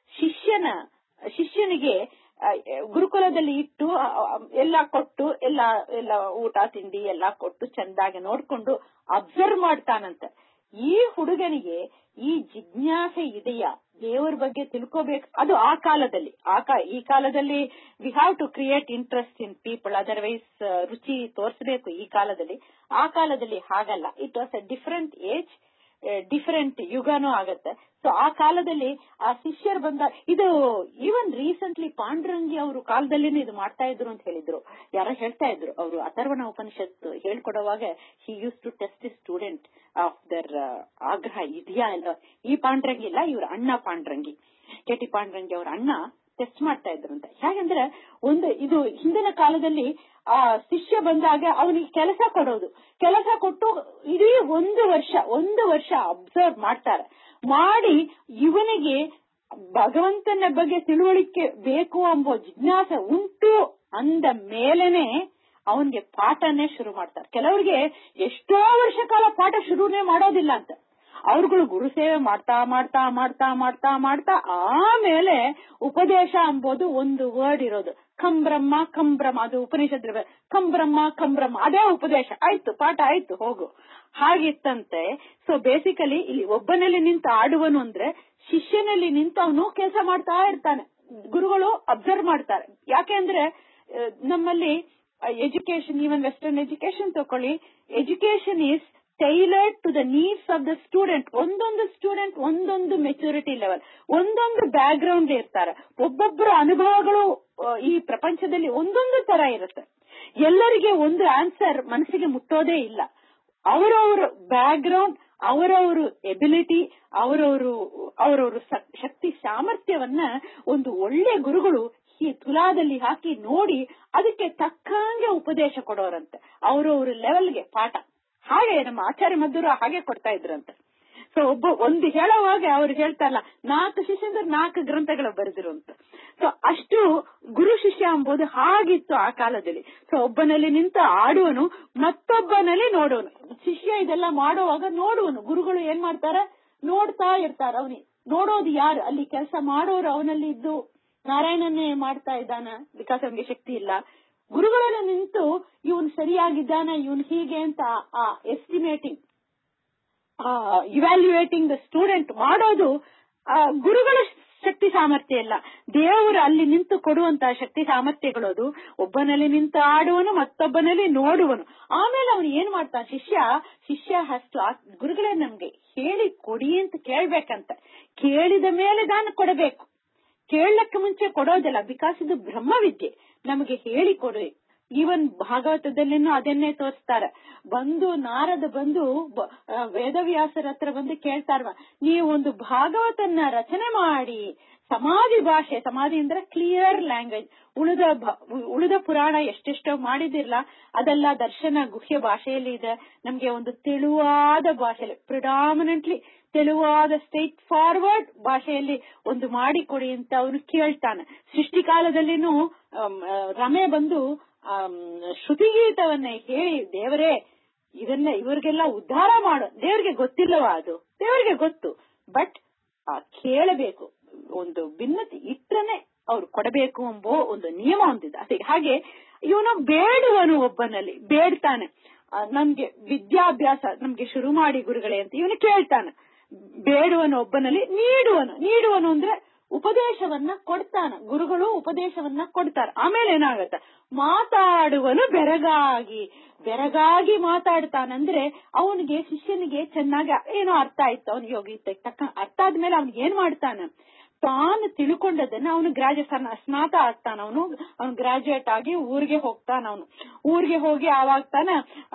ಶಿಷ್ಯನಿಗೆ ಗುರುಕುಲದಲ್ಲಿ ಇಟ್ಟು ಎಲ್ಲ ಕೊಟ್ಟು ಎಲ್ಲ ಊಟ ತಿಂಡಿ ಎಲ್ಲ ಕೊಟ್ಟು ಚಂದಾಗಿ ನೋಡ್ಕೊಂಡು ಅಬ್ಸರ್ವ್ ಮಾಡ್ತಾನಂತ. ಈ ಹುಡುಗನಿಗೆ ಈ ಜಿಜ್ಞಾಸೆ ಇದೆಯಾ, ದೇವರ ಬಗ್ಗೆ ತಿಳ್ಕೋಬೇಕು, ಅದು ಆ ಕಾಲದಲ್ಲಿ. ಈ ಕಾಲದಲ್ಲಿ we have to create interest in people, otherwise ರುಚಿ ತೋರಿಸಬೇಕು ಈ ಕಾಲದಲ್ಲಿ. ಆ ಕಾಲದಲ್ಲಿ ಹಾಗಲ್ಲ. It was a different age, different ಯುಗನೂ ಆಗತ್ತೆ. ಸೊ ಆ ಕಾಲದಲ್ಲಿ ಆ ಶಿಷ್ಯರು ಬಂದ ಇದು ಈವನ್ ರೀಸೆಂಟ್ಲಿ ಪಾಂಡುರಂಗಿ ಅವರು ಕಾಲದಲ್ಲಿನೂ ಇದು ಮಾಡ್ತಾ ಇದ್ರು ಅಂತ ಹೇಳಿದ್ರು. ಯಾರೋ ಹೇಳ್ತಾ ಇದ್ರು, ಅವರು ಅಥರ್ವಣ ಉಪನಿಷತ್ತು ಹೇಳ್ಕೊಡುವಾಗ he use to test the student of their ಆಗ್ರಹ ಇದೆಯಾ ಇಲ್ಲ. ಈ ಪಾಂಡುರಂಗಿ ಇಲ್ಲ, ಇವ್ರ ಅಣ್ಣ ಪಾಂಡುರಂಗಿ, ಕೆ.ಟಿ. ಪಾಂಡುರಂಗಿ ಅವ್ರ ಅಣ್ಣ ಟೆಸ್ಟ್ ಮಾಡ್ತಾ ಇದ್ರು ಅಂತ. ಹೇಗಂದ್ರೆ ಇದು ಹಿಂದಿನ ಕಾಲದಲ್ಲಿ ಆ ಶಿಷ್ಯ ಬಂದಾಗ ಅವನಿಗೆ ಕೆಲಸ ಕೊಟ್ಟು ಇಡೀ 1 ವರ್ಷ ಅಬ್ಸರ್ವ್ ಮಾಡಿ ಇವನಿಗೆ ಭಗವಂತನ ಬಗ್ಗೆ ತಿಳುವಳಿಕೆ ಬೇಕು ಎಂಬ ಜಿಜ್ಞಾಸೆ ಉಂಟು ಅಂದ ಮೇಲೆನೆ ಅವನ್ಗೆ ಪಾಠನೇ ಶುರು ಮಾಡ್ತಾರೆ. ಕೆಲವರಿಗೆ ಎಷ್ಟೋ ವರ್ಷ ಕಾಲ ಪಾಠ ಶುರುನೇ ಮಾಡೋದಿಲ್ಲ ಅಂತ. ಅವ್ರುಗಳು ಗುರು ಸೇವೆ ಮಾಡ್ತಾ ಮಾಡ್ತಾ ಮಾಡ್ತಾ ಮಾಡ್ತಾ ಮಾಡ್ತಾ ಆಮೇಲೆ ಉಪದೇಶ ಎಂಬುದು ಒಂದು ವರ್ಡ್ ಇರೋದು, ಕಂಬ್ರಹ್ಮ, ಅದು ಉಪನಿಷತ್ ಕಂಬ್ರಹ್ಮ ಅದೇ ಉಪದೇಶ. ಆಯ್ತು, ಪಾಠ ಆಯ್ತು, ಹೋಗು, ಹಾಗಿತ್ತಂತೆ. ಸೊ ಬೇಸಿಕಲಿ ಇಲ್ಲಿ ಒಬ್ಬನಲ್ಲಿ ನಿಂತು ಆಡುವನು ಅಂದ್ರೆ ಶಿಷ್ಯನಲ್ಲಿ ನಿಂತು ಅವನು ಕೆಲಸ ಮಾಡ್ತಾ ಇರ್ತಾನೆ. ಗುರುಗಳು ಅಬ್ಸರ್ವ್ ಮಾಡ್ತಾರೆ. ಯಾಕೆಂದ್ರೆ ನಮ್ಮಲ್ಲಿ ಎಜುಕೇಶನ್, ಈವನ್ ವೆಸ್ಟರ್ನ್ ಎಜುಕೇಶನ್ ತಕೊಳ್ಳಿ, education is tailored to the needs of the student. ಒಂದೊಂದು ಸ್ಟೂಡೆಂಟ್ ಒಂದೊಂದು ಮೆಚುರಿಟಿ ಲೆವೆಲ್, ಒಂದೊಂದು ಬ್ಯಾಕ್ ಗ್ರೌಂಡ್ ಇರ್ತಾರೆ. ಒಬ್ಬೊಬ್ಬರ ಅನುಭವಗಳು ಈ ಪ್ರಪಂಚದಲ್ಲಿ ಒಂದೊಂದು ತರ ಇರುತ್ತೆ. ಎಲ್ಲರಿಗೆ ಒಂದು ಆನ್ಸರ್ ಮನಸ್ಸಿಗೆ ಮುಟ್ಟೋದೇ ಇಲ್ಲ. ಅವರವರ ಬ್ಯಾಕ್ ಗ್ರೌಂಡ್, ಅವರವರು ಎಬಿಲಿಟಿ, ಅವರವರು ಶಕ್ತಿ ಸಾಮರ್ಥ್ಯವನ್ನ ಒಂದು ಒಳ್ಳೆ ಗುರುಗಳು ಈ ತುಲಾದಲ್ಲಿ ಹಾಕಿ ನೋಡಿ ಅದಕ್ಕೆ ತಕ್ಕಂಗೆ ಉಪದೇಶ ಕೊಡೋರಂತೆ, ಅವರವ್ರ ಲೆವೆಲ್ಗೆ ಪಾಠ. ಹಾಗೆ ನಮ್ಮ ಆಚಾರ್ಯ ಮಧ್ವರು ಹಾಗೆ ಕೊಡ್ತಾ ಇದ್ರಂತೆ. ಸೊ ಒಂದು ಹೇಳುವಾಗ ಅವ್ರು ಹೇಳ್ತಾರಲ್ಲ, 4 ಶಿಷ್ಯಂದ್ರೆ 4 ಗ್ರಂಥಗಳು ಬರೆದಿರು ಅಂತ. ಸೊ ಅಷ್ಟು ಗುರು ಶಿಷ್ಯ ಎಂಬುದು ಹಾಗಿತ್ತು ಆ ಕಾಲದಲ್ಲಿ. ಸೊ ಒಬ್ಬನಲ್ಲಿ ನಿಂತು ಆಡುವನು, ಮತ್ತೊಬ್ಬನಲ್ಲಿ ನೋಡುವನು. ಶಿಷ್ಯ ಇದೆಲ್ಲ ಮಾಡುವಾಗ ನೋಡುವನು. ಗುರುಗಳು ಏನ್ ಮಾಡ್ತಾರ, ನೋಡ್ತಾ ಇರ್ತಾರ. ಅವನಿಗೆ ನೋಡೋದು ಯಾರು, ಅಲ್ಲಿ ಕೆಲಸ ಮಾಡೋರು ಅವನಲ್ಲಿ ಇದ್ದು ನಾರಾಯಣನ್ನೇ ಮಾಡ್ತಾ ಇದ್ದಾನ, ಬಿಕಾಸ್ ಅವನಿಗೆ ಶಕ್ತಿ ಇಲ್ಲ. ಗುರುಗಳೆಲ್ಲ ನಿಂತು ಇವನ್ ಸರಿಯಾಗಿದ್ದಾನ, ಇವನ್ ಹೀಗೆ ಅಂತ ಎಸ್ಟಿಮೇಟಿಂಗ್, ಇವ್ಯಾಲ್ಯೂಯೇಟಿಂಗ್ ದ ಸ್ಟೂಡೆಂಟ್ ಮಾಡೋದು ಗುರುಗಳ ಶಕ್ತಿ ಸಾಮರ್ಥ್ಯ ಇಲ್ಲ, ದೇವರು ಅಲ್ಲಿ ನಿಂತು ಕೊಡುವಂತಹ ಶಕ್ತಿ ಸಾಮರ್ಥ್ಯಗಳದು. ಒಬ್ಬನಲ್ಲಿ ನಿಂತು ಆಡುವನು, ಮತ್ತೊಬ್ಬನಲ್ಲಿ ನೋಡುವನು. ಆಮೇಲೆ ಅವನು ಏನ್ ಮಾಡ್ತಾನೆ, ಶಿಷ್ಯ ಹಸ್ತು ಗುರುಗಳೇ ನಮ್ಗೆ ಹೇಳಿ ಕೊಡಿ ಅಂತ ಕೇಳ್ಬೇಕಂತ. ಕೇಳಿದ ಮೇಲೆ ದಾನ ಕೊಡಬೇಕು, ಕೇಳಕ್ಕೆ ಮುಂಚೆ ಕೊಡೋದಿಲ್ಲ. ಬಿಕಾಸ್ ಇದು ಬ್ರಹ್ಮವಿದ್ಯೆ, ನಮಗೆ ಹೇಳಿ ಕೊಡಿ. ಈವನ್ ಭಾಗವತದಲ್ಲಿನೂ ಅದನ್ನೇ ತೋರಿಸ್ತಾರೆ. ನಾರದ ಬಂದು ವೇದವ್ಯಾಸರ ಹತ್ರ ಬಂದು ಕೇಳ್ತಾರ, ನೀವು ಒಂದು ಭಾಗವತನ ರಚನೆ ಮಾಡಿ ಸಮಾಧಿ ಭಾಷೆ, ಸಮಾಧಿ ಅಂದ್ರೆ ಕ್ಲಿಯರ್ ಲ್ಯಾಂಗ್ವೇಜ್, ಉಳಿದ ಪುರಾಣ ಎಷ್ಟೆಷ್ಟೋ ಮಾಡಿದಿರಲ್ಲ ಅದೆಲ್ಲ ದರ್ಶನ ಗುಹ್ಯ ಭಾಷೆಯಲ್ಲಿ ಇದೆ. ನಮ್ಗೆ ಒಂದು ತೆಳುವಾದ ಭಾಷೆಯಲ್ಲಿ, ಪ್ರಿಡಾಮಿನೆಂಟ್ಲಿ ತೆಳುವಾದ ಸ್ಟ್ರೈಟ್ ಫಾರ್ವರ್ಡ್ ಭಾಷೆಯಲ್ಲಿ ಒಂದು ಮಾಡಿಕೊಡಿ ಅಂತ ಅವನು ಕೇಳ್ತಾನೆ. ಸೃಷ್ಟಿಕಾಲದಲ್ಲಿನೂ ರಮೆ ಬಂದು ಶ್ರುತಿಗೀತವನ್ನ ಹೇಳಿ, ದೇವರೇ ಇದನ್ನ ಇವ್ರಿಗೆಲ್ಲ ಉದ್ಧಾರ ಮಾಡು. ದೇವರಿಗೆ ಗೊತ್ತಿಲ್ಲವಾ, ಅದು ದೇವರಿಗೆ ಗೊತ್ತು. ಬಟ್ ಕೇಳಬೇಕು, ಒಂದು ಭಿನ್ನತೆ ಇಟ್ಟರೆ ಅವ್ರು ಕೊಡಬೇಕು ಎಂಬೋ ಒಂದು ನಿಯಮ ಹೊಂದಿದೆ. ಹಾಗೆ ಇವನು ಬೇಡುವನು, ಒಬ್ಬನಲ್ಲಿ ಬೇಡ್ತಾನೆ, ನಮ್ಗೆ ವಿದ್ಯಾಭ್ಯಾಸ ನಮ್ಗೆ ಶುರು ಮಾಡಿ ಗುರುಗಳೇ ಅಂತ ಇವನು ಕೇಳ್ತಾನೆ. ಬೇಡುವನು ಒಬ್ಬನಲ್ಲಿ, ನೀಡುವನು ಅಂದ್ರೆ ಉಪದೇಶವನ್ನ ಕೊಡ್ತಾನ. ಗುರುಗಳು ಉಪದೇಶವನ್ನ ಕೊಡ್ತಾರ. ಆಮೇಲೆ ಏನಾಗತ್ತ, ಮಾತಾಡುವನು ಬೆರಗಾಗಿ. ಬೆರಗಾಗಿ ಮಾತಾಡ್ತಾನಂದ್ರೆ ಅವನಿಗೆ ಶಿಷ್ಯನಿಗೆ ಚೆನ್ನಾಗಿ ಏನೋ ಅರ್ಥ ಆಯ್ತು. ಅವನಿಗೆ ಯೋಗಿ ತಕ್ಕ ಅರ್ಥ ಆದ್ಮೇಲೆ ಅವ್ನಿಗೆ ಏನ್ ಮಾಡ್ತಾನ, ತಾನು ತಿಳ್ಕೊಂಡದನ್ನ ಅವನು ಸ್ನಾತ ಆಗ್ತಾನ. ಅವನು ಗ್ರಾಜುಯೇಟ್ ಆಗಿ ಊರಿಗೆ ಹೋಗ್ತಾನ. ಊರಿಗೆ ಹೋಗಿ ಆವಾಗ ತಾನ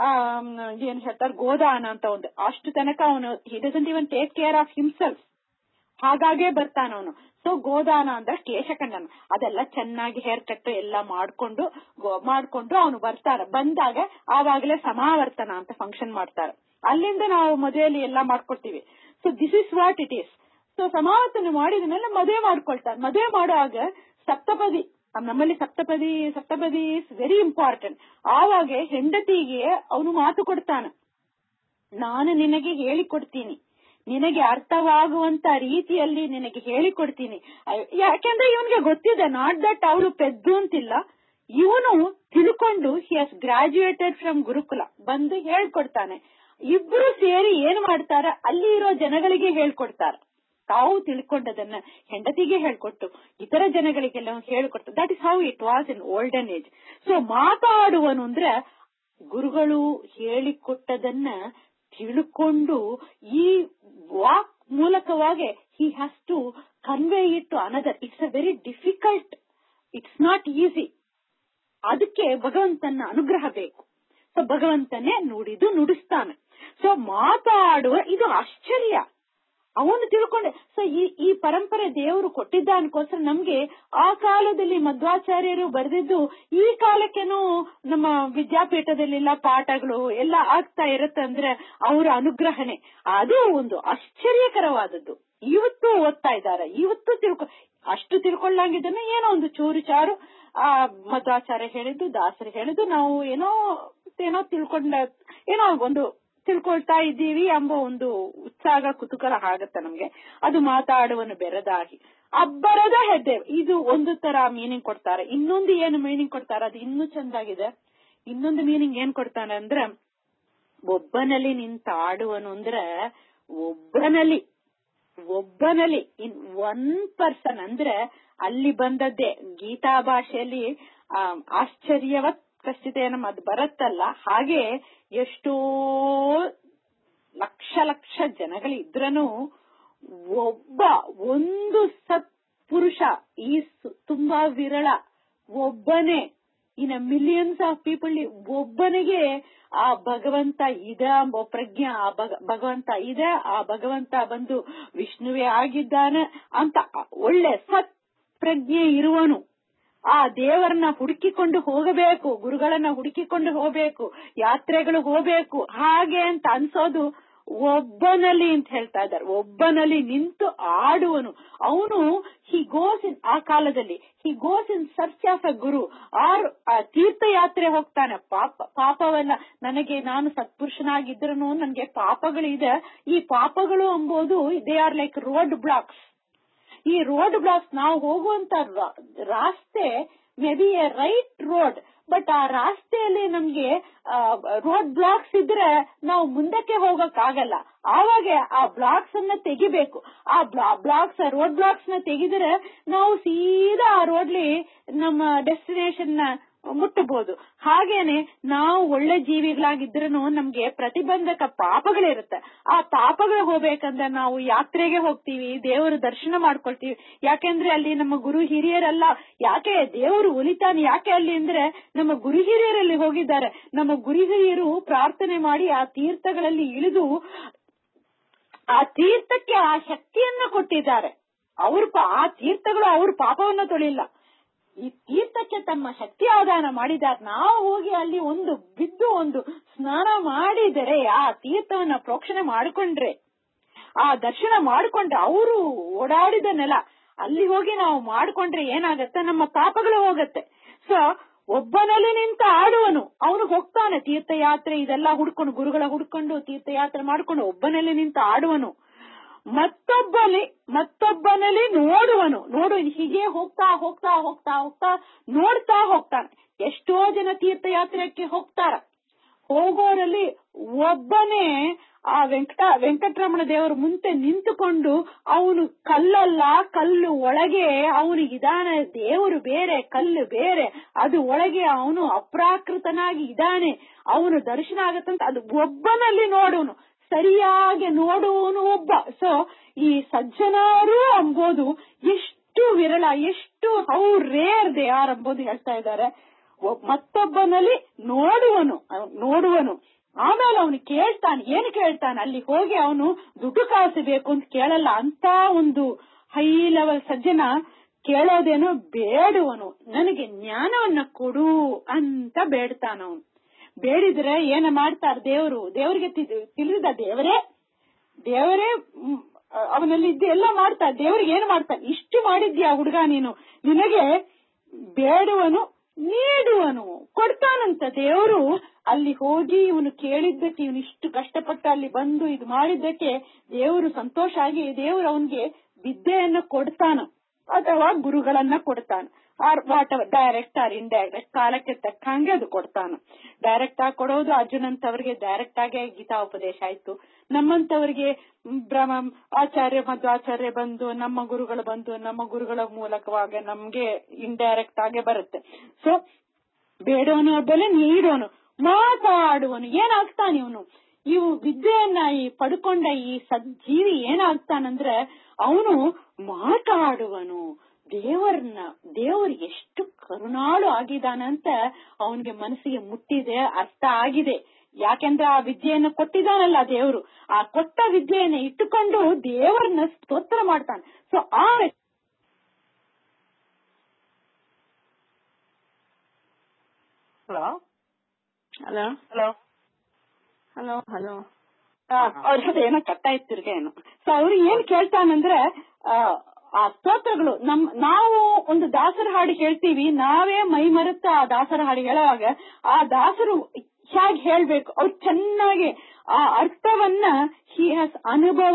ಏನ್ ಹೇಳ್ತಾರೆ ಗೋದಾನ ಅಂತ ಒಂದು ಅಷ್ಟು ತನಕ ಅವನು he doesn't even take care of himself, ಹಾಗಾಗೆ ಬರ್ತಾನ ಅವನು. ಸೊ ಗೋದಾನ ಅಂದ್ರೆ ಕೇಶಖಂಡನ ಅದೆಲ್ಲ ಚೆನ್ನಾಗಿ ಹೇರ್ ಕಟ್ ಎಲ್ಲ ಮಾಡ್ಕೊಂಡು ಅವನು ಬರ್ತಾರ. ಬಂದಾಗ ಆವಾಗಲೇ ಸಮಾವರ್ತನ ಅಂತ ಫಂಕ್ಷನ್ ಮಾಡ್ತಾರೆ. ಅಲ್ಲಿಂದ ನಾವು ಮದುವೆಯಲ್ಲಿ ಎಲ್ಲಾ ಮಾಡ್ಕೊಳ್ತೀವಿ. So this is what it is. So ಸಮಾವರ್ತನ ಮಾಡಿದ ಮೇಲೆ ಮದುವೆ ಮಾಡ್ಕೊಳ್ತಾರೆ. ಮದುವೆ ಮಾಡುವಾಗ ಸಪ್ತಪದಿ, ನಮ್ಮಲ್ಲಿ ಸಪ್ತಪದಿ ಇಸ್ ವೆರಿ ಇಂಪಾರ್ಟೆಂಟ್. ಆವಾಗ ಹೆಂಡತಿಗೆ ಅವನು ಮಾತು ಕೊಡ್ತಾನ, ನಾನು ನಿನಗೆ ಹೇಳಿಕೊಡ್ತೀನಿ, ನಿನಗೆ ಅರ್ಥವಾಗುವಂತ ರೀತಿಯಲ್ಲಿ ನಿನಗೆ ಹೇಳಿಕೊಡ್ತೀನಿ. ಯಾಕೆಂದ್ರೆ ಇವನ್ಗೆ ಗೊತ್ತಿದೆ, ನಾಟ್ ದಟ್ ಅವಳು ಪೆದ್ದು ಅಂತಿಲ್ಲ, ಇವನು ತಿಳ್ಕೊಂಡು ಹಿ ಹಸ್ ಗ್ರಾಜುಯೇಟೆಡ್ ಫ್ರಮ್ ಗುರುಕುಲ ಬಂದು ಹೇಳ್ಕೊಡ್ತಾನೆ. ಇಬ್ರು ಸೇರಿ ಏನ್ ಮಾಡ್ತಾರ, ಅಲ್ಲಿ ಇರೋ ಜನಗಳಿಗೆ ಹೇಳ್ಕೊಡ್ತಾರ. ತಾವು ತಿಳ್ಕೊಂಡದನ್ನ ಹೆಂಡತಿಗೆ ಹೇಳ್ಕೊಟ್ಟು ಇತರ ಜನಗಳಿಗೆಲ್ಲ ಹೇಳ್ಕೊಡ್ತಾರೆ. That is how it was in olden age. So ಮಾತಾಡುವನು ಅಂದ್ರೆ ಗುರುಗಳು ಹೇಳಿಕೊಟ್ಟದನ್ನ ತಿಳ್ಕೊಂಡು ಈ ವಾಕ್ ಮೂಲಕವಾಗಿ he has to convey it to another. It's a very difficult, it's not easy. ಅದಕ್ಕೆ ಭಗವಂತನ ಅನುಗ್ರಹ ಬೇಕು. ಸೊ ಭಗವಂತನೇ ನುಡಿಸ್ತಾನೆ. ಸೊ ಮಾತಾಡುವ ಇದು ಆಶ್ಚರ್ಯ, ಅವನು ತಿಳ್ಕೊಂಡೆ. ಸೊ ಈ ಪರಂಪರೆ ದೇವರು ಕೊಟ್ಟಿದ್ದ ಅನ್ಕೋಸ್ಕರ ನಮ್ಗೆ ಆ ಕಾಲದಲ್ಲಿ ಮಧ್ವಾಚಾರ್ಯರು ಬರೆದಿದ್ದು ಈ ಕಾಲಕ್ಕೇನು ನಮ್ಮ ವಿದ್ಯಾಪೀಠದಲ್ಲೆಲ್ಲ ಪಾಠಗಳು ಎಲ್ಲ ಆಗ್ತಾ ಇರತ್ತಂದ್ರೆ ಅವರ ಅನುಗ್ರಹಣೆ. ಅದು ಒಂದು ಆಶ್ಚರ್ಯಕರವಾದದ್ದು. ಇವತ್ತು ಓದ್ತಾ ಇದ್ದಾರೆ, ಇವತ್ತು ಅಷ್ಟು ತಿಳ್ಕೊಳ್ಳಂಗಿದ್ದನ್ನ ಏನೋ ಒಂದು ಚೂರು ಚಾರು ಮಧ್ವಾಚಾರ್ಯ ಹೇಳಿದ್ದು, ದಾಸರು ಹೇಳಿದ್ದು, ನಾವು ಏನೋ ತಿಳ್ಕೊಂಡ ಏನೋ ಒಂದು ತಿಳ್ಕೊಳ್ತಾ ಇದ್ದೀವಿ ಎಂಬ ಒಂದು ಉತ್ಸಾಹ ಕುತೂಹಲ ಆಗತ್ತೆ ನಮ್ಗೆ. ಅದು ಮಾತಾಡುವನು ಬೆರದಾಗಿ ಅಬ್ಬರದ ಹೆಡ್ಡೆ, ಇದು ಒಂದು ತರ ಮೀನಿಂಗ್ ಕೊಡ್ತಾರೆ. ಇನ್ನೊಂದು ಏನು ಮೀನಿಂಗ್ ಕೊಡ್ತಾರೆ ಅದು ಇನ್ನೂ ಚಂದಾಗಿದೆ. ಇನ್ನೊಂದು ಮೀನಿಂಗ್ ಏನ್ ಕೊಡ್ತಾನೆ ಅಂದ್ರೆ, ಒಬ್ಬನಲ್ಲಿ ನಿಂತ ಆಡುವನು ಅಂದ್ರೆ ಒಬ್ಬನಲ್ಲಿ ಇನ್ ಒನ್ ಪರ್ಸನ್ ಅಂದ್ರೆ ಅಲ್ಲಿ ಬಂದದ್ದೇ ಗೀತಾ ಭಾಷೆಯಲ್ಲಿ ಆಶ್ಚರ್ಯವತ್ ಕಶ್ಚಿತೇನ ಅದು ಬರುತ್ತಲ್ಲ, ಹಾಗೆ ಎಷ್ಟೋ ಲಕ್ಷ ಜನಗಳಿದ್ರನು ಒಂದು ಸತ್ಪುರುಷ ಈ ತುಂಬಾ ವಿರಳ, ಒಬ್ಬನೇ ಇನ್ ಮಿಲಿಯನ್ಸ್ ಆಫ್ ಪೀಪಲ್ ಒಬ್ಬನಿಗೆ ಆ ಭಗವಂತ ಇದೆ ಎಂಬ ಪ್ರಜ್ಞೆ, ಆ ಭಗವಂತ ಇದೆ, ಆ ಭಗವಂತ ಬಂದು ವಿಷ್ಣುವೇ ಆಗಿದ್ದಾನೆ ಅಂತ ಒಳ್ಳೆ ಸತ್ ಪ್ರಜ್ಞೆ ಇರುವನು. ಆ ದೇವರನ್ನ ಹುಡುಕಿಕೊಂಡು ಹೋಗಬೇಕು, ಗುರುಗಳನ್ನ ಹುಡುಕಿಕೊಂಡು ಹೋಗಬೇಕು, ಯಾತ್ರೆಗಳು ಹೋಗಬೇಕು ಹಾಗೆ ಅಂತ ಅನ್ಸೋದು ಒಬ್ಬನಲ್ಲಿ ಅಂತ ಹೇಳ್ತಾ ಇದ್ದಾರೆ. ಒಬ್ಬನಲ್ಲಿ ನಿಂತು ಆಡುವನು ಅವನು. ಹಿ ಗೋಸ್ ಇನ್ ಆ ಕಾಲದಲ್ಲಿ he goes in search of a guru or ತೀರ್ಥಯಾತ್ರೆ ಹೋಗ್ತಾನೆ. ಪಾಪವನ್ನ ನಾನು ಸತ್ಪುರುಷನಾಗಿದ್ರೂ ನನ್ಗೆ ಪಾಪಗಳಿದೆ. ಈ ಪಾಪಗಳು ಎಂಬುದು they are like road blocks. ಈ ರೋಡ್ ಬ್ಲಾಕ್ಸ್ ನಾವು ಹೋಗುವಂತ ರಾಸ್ತೆ may be a right road, but ಆ ರಾಸ್ತೆಯಲ್ಲಿ ನಮ್ಗೆ ರೋಡ್ ಬ್ಲಾಕ್ಸ್ ಇದ್ರೆ ನಾವು ಮುಂದಕ್ಕೆ ಹೋಗಕ್ ಆಗಲ್ಲ. ಆವಾಗ ಆ ಬ್ಲಾಕ್ಸ್ ಅನ್ನ ತೆಗಿಬೇಕು. ಆ ರೋಡ್ ಬ್ಲಾಕ್ಸ್ ನ ತೆಗೆದ್ರೆ ನಾವು ಸೀದಾ ಆ ರೋಡ್ಲಿ ನಮ್ಮ ಡೆಸ್ಟಿನೇಷನ್ ನ ಮುಟ್ಟಬಹುದು. ಹಾಗೇನೆ ನಾವು ಒಳ್ಳೆ ಜೀವಿಗಳಾಗಿದ್ರೂ ನಮ್ಗೆ ಪ್ರತಿಬಂಧಕ ಪಾಪಗಳಿರುತ್ತೆ. ಆ ಪಾಪಗಳು ಹೋಗ್ಬೇಕಂದ್ರೆ ನಾವು ಯಾತ್ರೆಗೆ ಹೋಗ್ತೀವಿ, ದೇವರ ದರ್ಶನ ಮಾಡ್ಕೊಳ್ತೀವಿ. ಯಾಕೆಂದ್ರೆ ಅಲ್ಲಿ ನಮ್ಮ ಗುರು ಹಿರಿಯರೆಲ್ಲ, ಯಾಕೆ ದೇವರು ಒಲಿತಾನೆ ಯಾಕೆ ಅಲ್ಲಿ ಅಂದ್ರೆ ನಮ್ಮ ಗುರು ಹಿರಿಯರಲ್ಲಿ ಹೋಗಿದ್ದಾರೆ. ನಮ್ಮ ಗುರು ಹಿರಿಯರು ಪ್ರಾರ್ಥನೆ ಮಾಡಿ ಆ ತೀರ್ಥಗಳಲ್ಲಿ ಇಳಿದು ಆ ತೀರ್ಥಕ್ಕೆ ಆ ಶಕ್ತಿಯನ್ನ ಕೊಟ್ಟಿದ್ದಾರೆ. ಆ ತೀರ್ಥಗಳು ಅವ್ರ ಪಾಪವನ್ನ ತೊಳಿಲ್ಲ, ಈ ತೀರ್ಥಕ್ಕೆ ತಮ್ಮ ಶಕ್ತಿ ಆದಾನ ಮಾಡಿದ್ದಾರೆ. ನಾವು ಹೋಗಿ ಅಲ್ಲಿ ಒಂದು ಸ್ನಾನ ಮಾಡಿದರೆ, ಆ ತೀರ್ಥವನ್ನ ಪ್ರೋಕ್ಷಣೆ ಮಾಡಿಕೊಂಡ್ರೆ, ಆ ದರ್ಶನ ಮಾಡಿಕೊಂಡ್ರೆ, ಅವರು ಓಡಾಡಿದ ನೆಲ ಅಲ್ಲಿ ಹೋಗಿ ನಾವು ಮಾಡಿಕೊಂಡ್ರೆ ಏನಾಗತ್ತೆ, ನಮ್ಮ ಪಾಪಗಳು ಹೋಗತ್ತೆ. ಸೊ ಒಬ್ಬನಲ್ಲಿ ನಿಂತ ಆಡುವನು ಅವನು ಹೋಗ್ತಾನೆ ತೀರ್ಥಯಾತ್ರೆ ಇದೆಲ್ಲ ಹುಡ್ಕೊಂಡು, ಗುರುಗಳ ಹುಡ್ಕೊಂಡು ತೀರ್ಥಯಾತ್ರೆ ಮಾಡ್ಕೊಂಡು ಒಬ್ಬನಲ್ಲಿ ನಿಂತ ಆಡುವನು. ಮತ್ತೊಬ್ಬನಲ್ಲಿ ನೋಡು ಹೀಗೆ ಹೋಗ್ತಾ ನೋಡ್ತಾ ಹೋಗ್ತಾನೆ. ಎಷ್ಟೋ ಜನ ತೀರ್ಥಯಾತ್ರೆಗೆ ಹೋಗ್ತಾರ. ಹೋಗೋರಲ್ಲಿ ಒಬ್ಬನೇ ಆ ವೆಂಕಟರಮಣ ದೇವರು ಮುಂದೆ ನಿಂತುಕೊಂಡು ಅವನು ಕಲ್ಲಲ್ಲ, ಕಲ್ಲು ಒಳಗೆ ಅವನು ಇದಾನೆ, ದೇವರು ಬೇರೆ ಕಲ್ಲು ಬೇರೆ, ಅದು ಒಳಗೆ ಅವನು ಅಪ್ರಾಕೃತನಾಗಿ ಇದ್ದಾನೆ, ಅವನು ದರ್ಶನ ಆಗತ್ತಂತ ಅದು ಒಬ್ಬನಲ್ಲಿ ನೋಡುವನು, ಸರಿಯಾಗಿ ನೋಡುವನು ಒಬ್ಬ. ಸೊ ಈ ಸಜ್ಜನರು ಎಂಬುದು ಎಷ್ಟು ವಿರಳ, ಎಷ್ಟು ಹೌ ರೇರ್ ದೇ ಆರ್ ಎಂಬುದು ಹೇಳ್ತಾ ಇದ್ದಾರೆ. ಮತ್ತೊಬ್ಬನಲ್ಲಿ ನೋಡುವನು ಆಮೇಲೆ ಅವನು ಕೇಳ್ತಾನೆ. ಏನು ಕೇಳ್ತಾನೆ? ಅಲ್ಲಿ ಹೋಗಿ ಅವನು ದುಡ್ಡು ಕಾಸು ಬೇಕು ಅಂತ ಕೇಳಲ್ಲ. ಅಂತ ಒಂದು ಹೈ ಲೆವೆಲ್ ಸಜ್ಜನ ಕೇಳೋದೇನೋ ಬೇಡುವನು, ನನಗೆ ಜ್ಞಾನವನ್ನ ಕೊಡು ಅಂತ ಬೇಡ್ತಾನವನು. ಬೇಡಿದ್ರೆ ಏನ ಮಾಡ್ತಾರ ದೇವರಿಗೆ ತಿಳಿದ ದೇವರೇ ಅವನಲ್ಲಿ ಇದ್ದು ಎಲ್ಲ ಮಾಡ್ತಾನೆ. ದೇವರಿಗೆ ಏನು ಮಾಡ್ತಾನೆ? ಇಷ್ಟು ಮಾಡಿದ್ಯಾ ಹುಡುಗ ನೀನು, ನಿನಗೆ ಬೇಡುವನು ನೀಡುವನು ಕೊಡ್ತಾನಂತ ದೇವರು. ಅಲ್ಲಿ ಹೋಗಿ ಇವನು ಕೇಳಿದ್ದಕ್ಕೆ, ಇವನು ಇಷ್ಟು ಕಷ್ಟಪಟ್ಟು ಅಲ್ಲಿ ಬಂದು ಇದು ಮಾಡಿದ್ದಕ್ಕೆ ದೇವರು ಸಂತೋಷ ಆಗಿ ದೇವರು ಅವನ್ಗೆ ವಿದ್ಯೆಯನ್ನ ಕೊಡ್ತಾನ ಅಥವಾ ಗುರುಗಳನ್ನ ಕೊಡ್ತಾನ. ವಾಟ್ ಡೈರೆಕ್ಟ್ ಆರ್ ಇಂಡೈರೆಕ್ಟ್ ಕಾಲಕ್ಕೆ ತಕ್ಕಂಗೆ ಅದು ಕೊಡ್ತಾನ. ಡೈರೆಕ್ಟ್ ಆಗಿ ಕೊಡೋದು ಅರ್ಜುನಂತವ್ರಿಗೆ ಡೈರೆಕ್ಟ್ ಆಗಿ ಗೀತಾ ಉಪದೇಶ ಆಯ್ತು. ನಮ್ಮಂತವರಿಗೆ ಆಚಾರ್ಯ ಮಧ್ವಾಚಾರ್ಯ ಬಂದು ನಮ್ಮ ಗುರುಗಳು ಬಂದು ನಮ್ಮ ಗುರುಗಳ ಮೂಲಕವಾಗಿ ನಮ್ಗೆ ಇಂಡೈರೆಕ್ಟ್ ಆಗಿ ಬರುತ್ತೆ. ಸೊ ಬೇಡೋನು ಒಬ್ಬನೇ, ನೀಡೋನು, ಮಾತಾಡುವನು. ಏನಾಗ್ತಾನೆ ಇವನು? ಇವು ವಿದ್ಯೆಯನ್ನ ಪಡ್ಕೊಂಡ ಈ ಸಜ್ಜೀವಿ ಏನಾಗ್ತಾನಂದ್ರೆ ಅವನು ಮಾತಾಡುವನು. ದೇವರು ಎಷ್ಟು ಕರುಣಾಳು ಆಗಿದಾನಂತ ಅವನಿಗೆ ಮನಸ್ಸಿಗೆ ಮುಟ್ಟಿದೆ, ಅರ್ಥ ಆಗಿದೆ. ಯಾಕೆಂದ್ರೆ ಆ ವಿದ್ಯೆಯನ್ನು ಕೊಟ್ಟಿದ್ದಾನಲ್ಲ ದೇವರು, ಆ ಕೊಟ್ಟ ವಿದ್ಯೆಯನ್ನ ಇಟ್ಟುಕೊಂಡು ದೇವರನ್ನ ಸ್ತೋತ್ರ ಮಾಡ್ತಾನೆ. ಸೊ ಅವ್ರ ಏನೋ ಕಟ್ಟಾಯ್ತು ತಿರ್ಗೇನು. ಸೊ ಅವ್ರು ಏನ್ ಕೇಳ್ತಾನಂದ್ರೆ ಆ ಸ್ತೋತ್ರಗಳು ನಾವು ಒಂದು ದಾಸರ ಹಾಡು ಹೇಳ್ತೀವಿ, ನಾವೇ ಮೈ ಮರೆತ ಆ ದಾಸರ ಹಾಡು ಹೇಳುವಾಗ ಆ ದಾಸರು ಹೇಗೆ ಹೇಳ್ಬೇಕು, ಅವ್ರು ಚೆನ್ನಾಗಿ ಆ ಅರ್ಥವನ್ನ ಅನುಭವ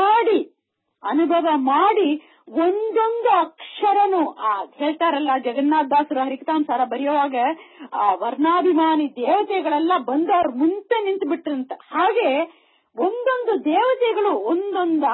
ಮಾಡಿ ಒಂದೊಂದು ಅಕ್ಷರನು ಹೇಳ್ತಾರಲ್ಲ ಜಗನ್ನಾಥ ದಾಸರು ಹರಿಕತಾಂಸಾರ ಬರೆಯುವಾಗ ಆ ವರ್ಣಾಭಿಮಾನಿ ದೇವತೆಗಳೆಲ್ಲ ಬಂದು ಅವ್ರ ಮುಂದೆ ನಿಂತು ಬಿಟ್ರಂತ. ಹಾಗೆ ಒಂದೊಂದು ದೇವತೆಗಳು ಒಂದೊಂದು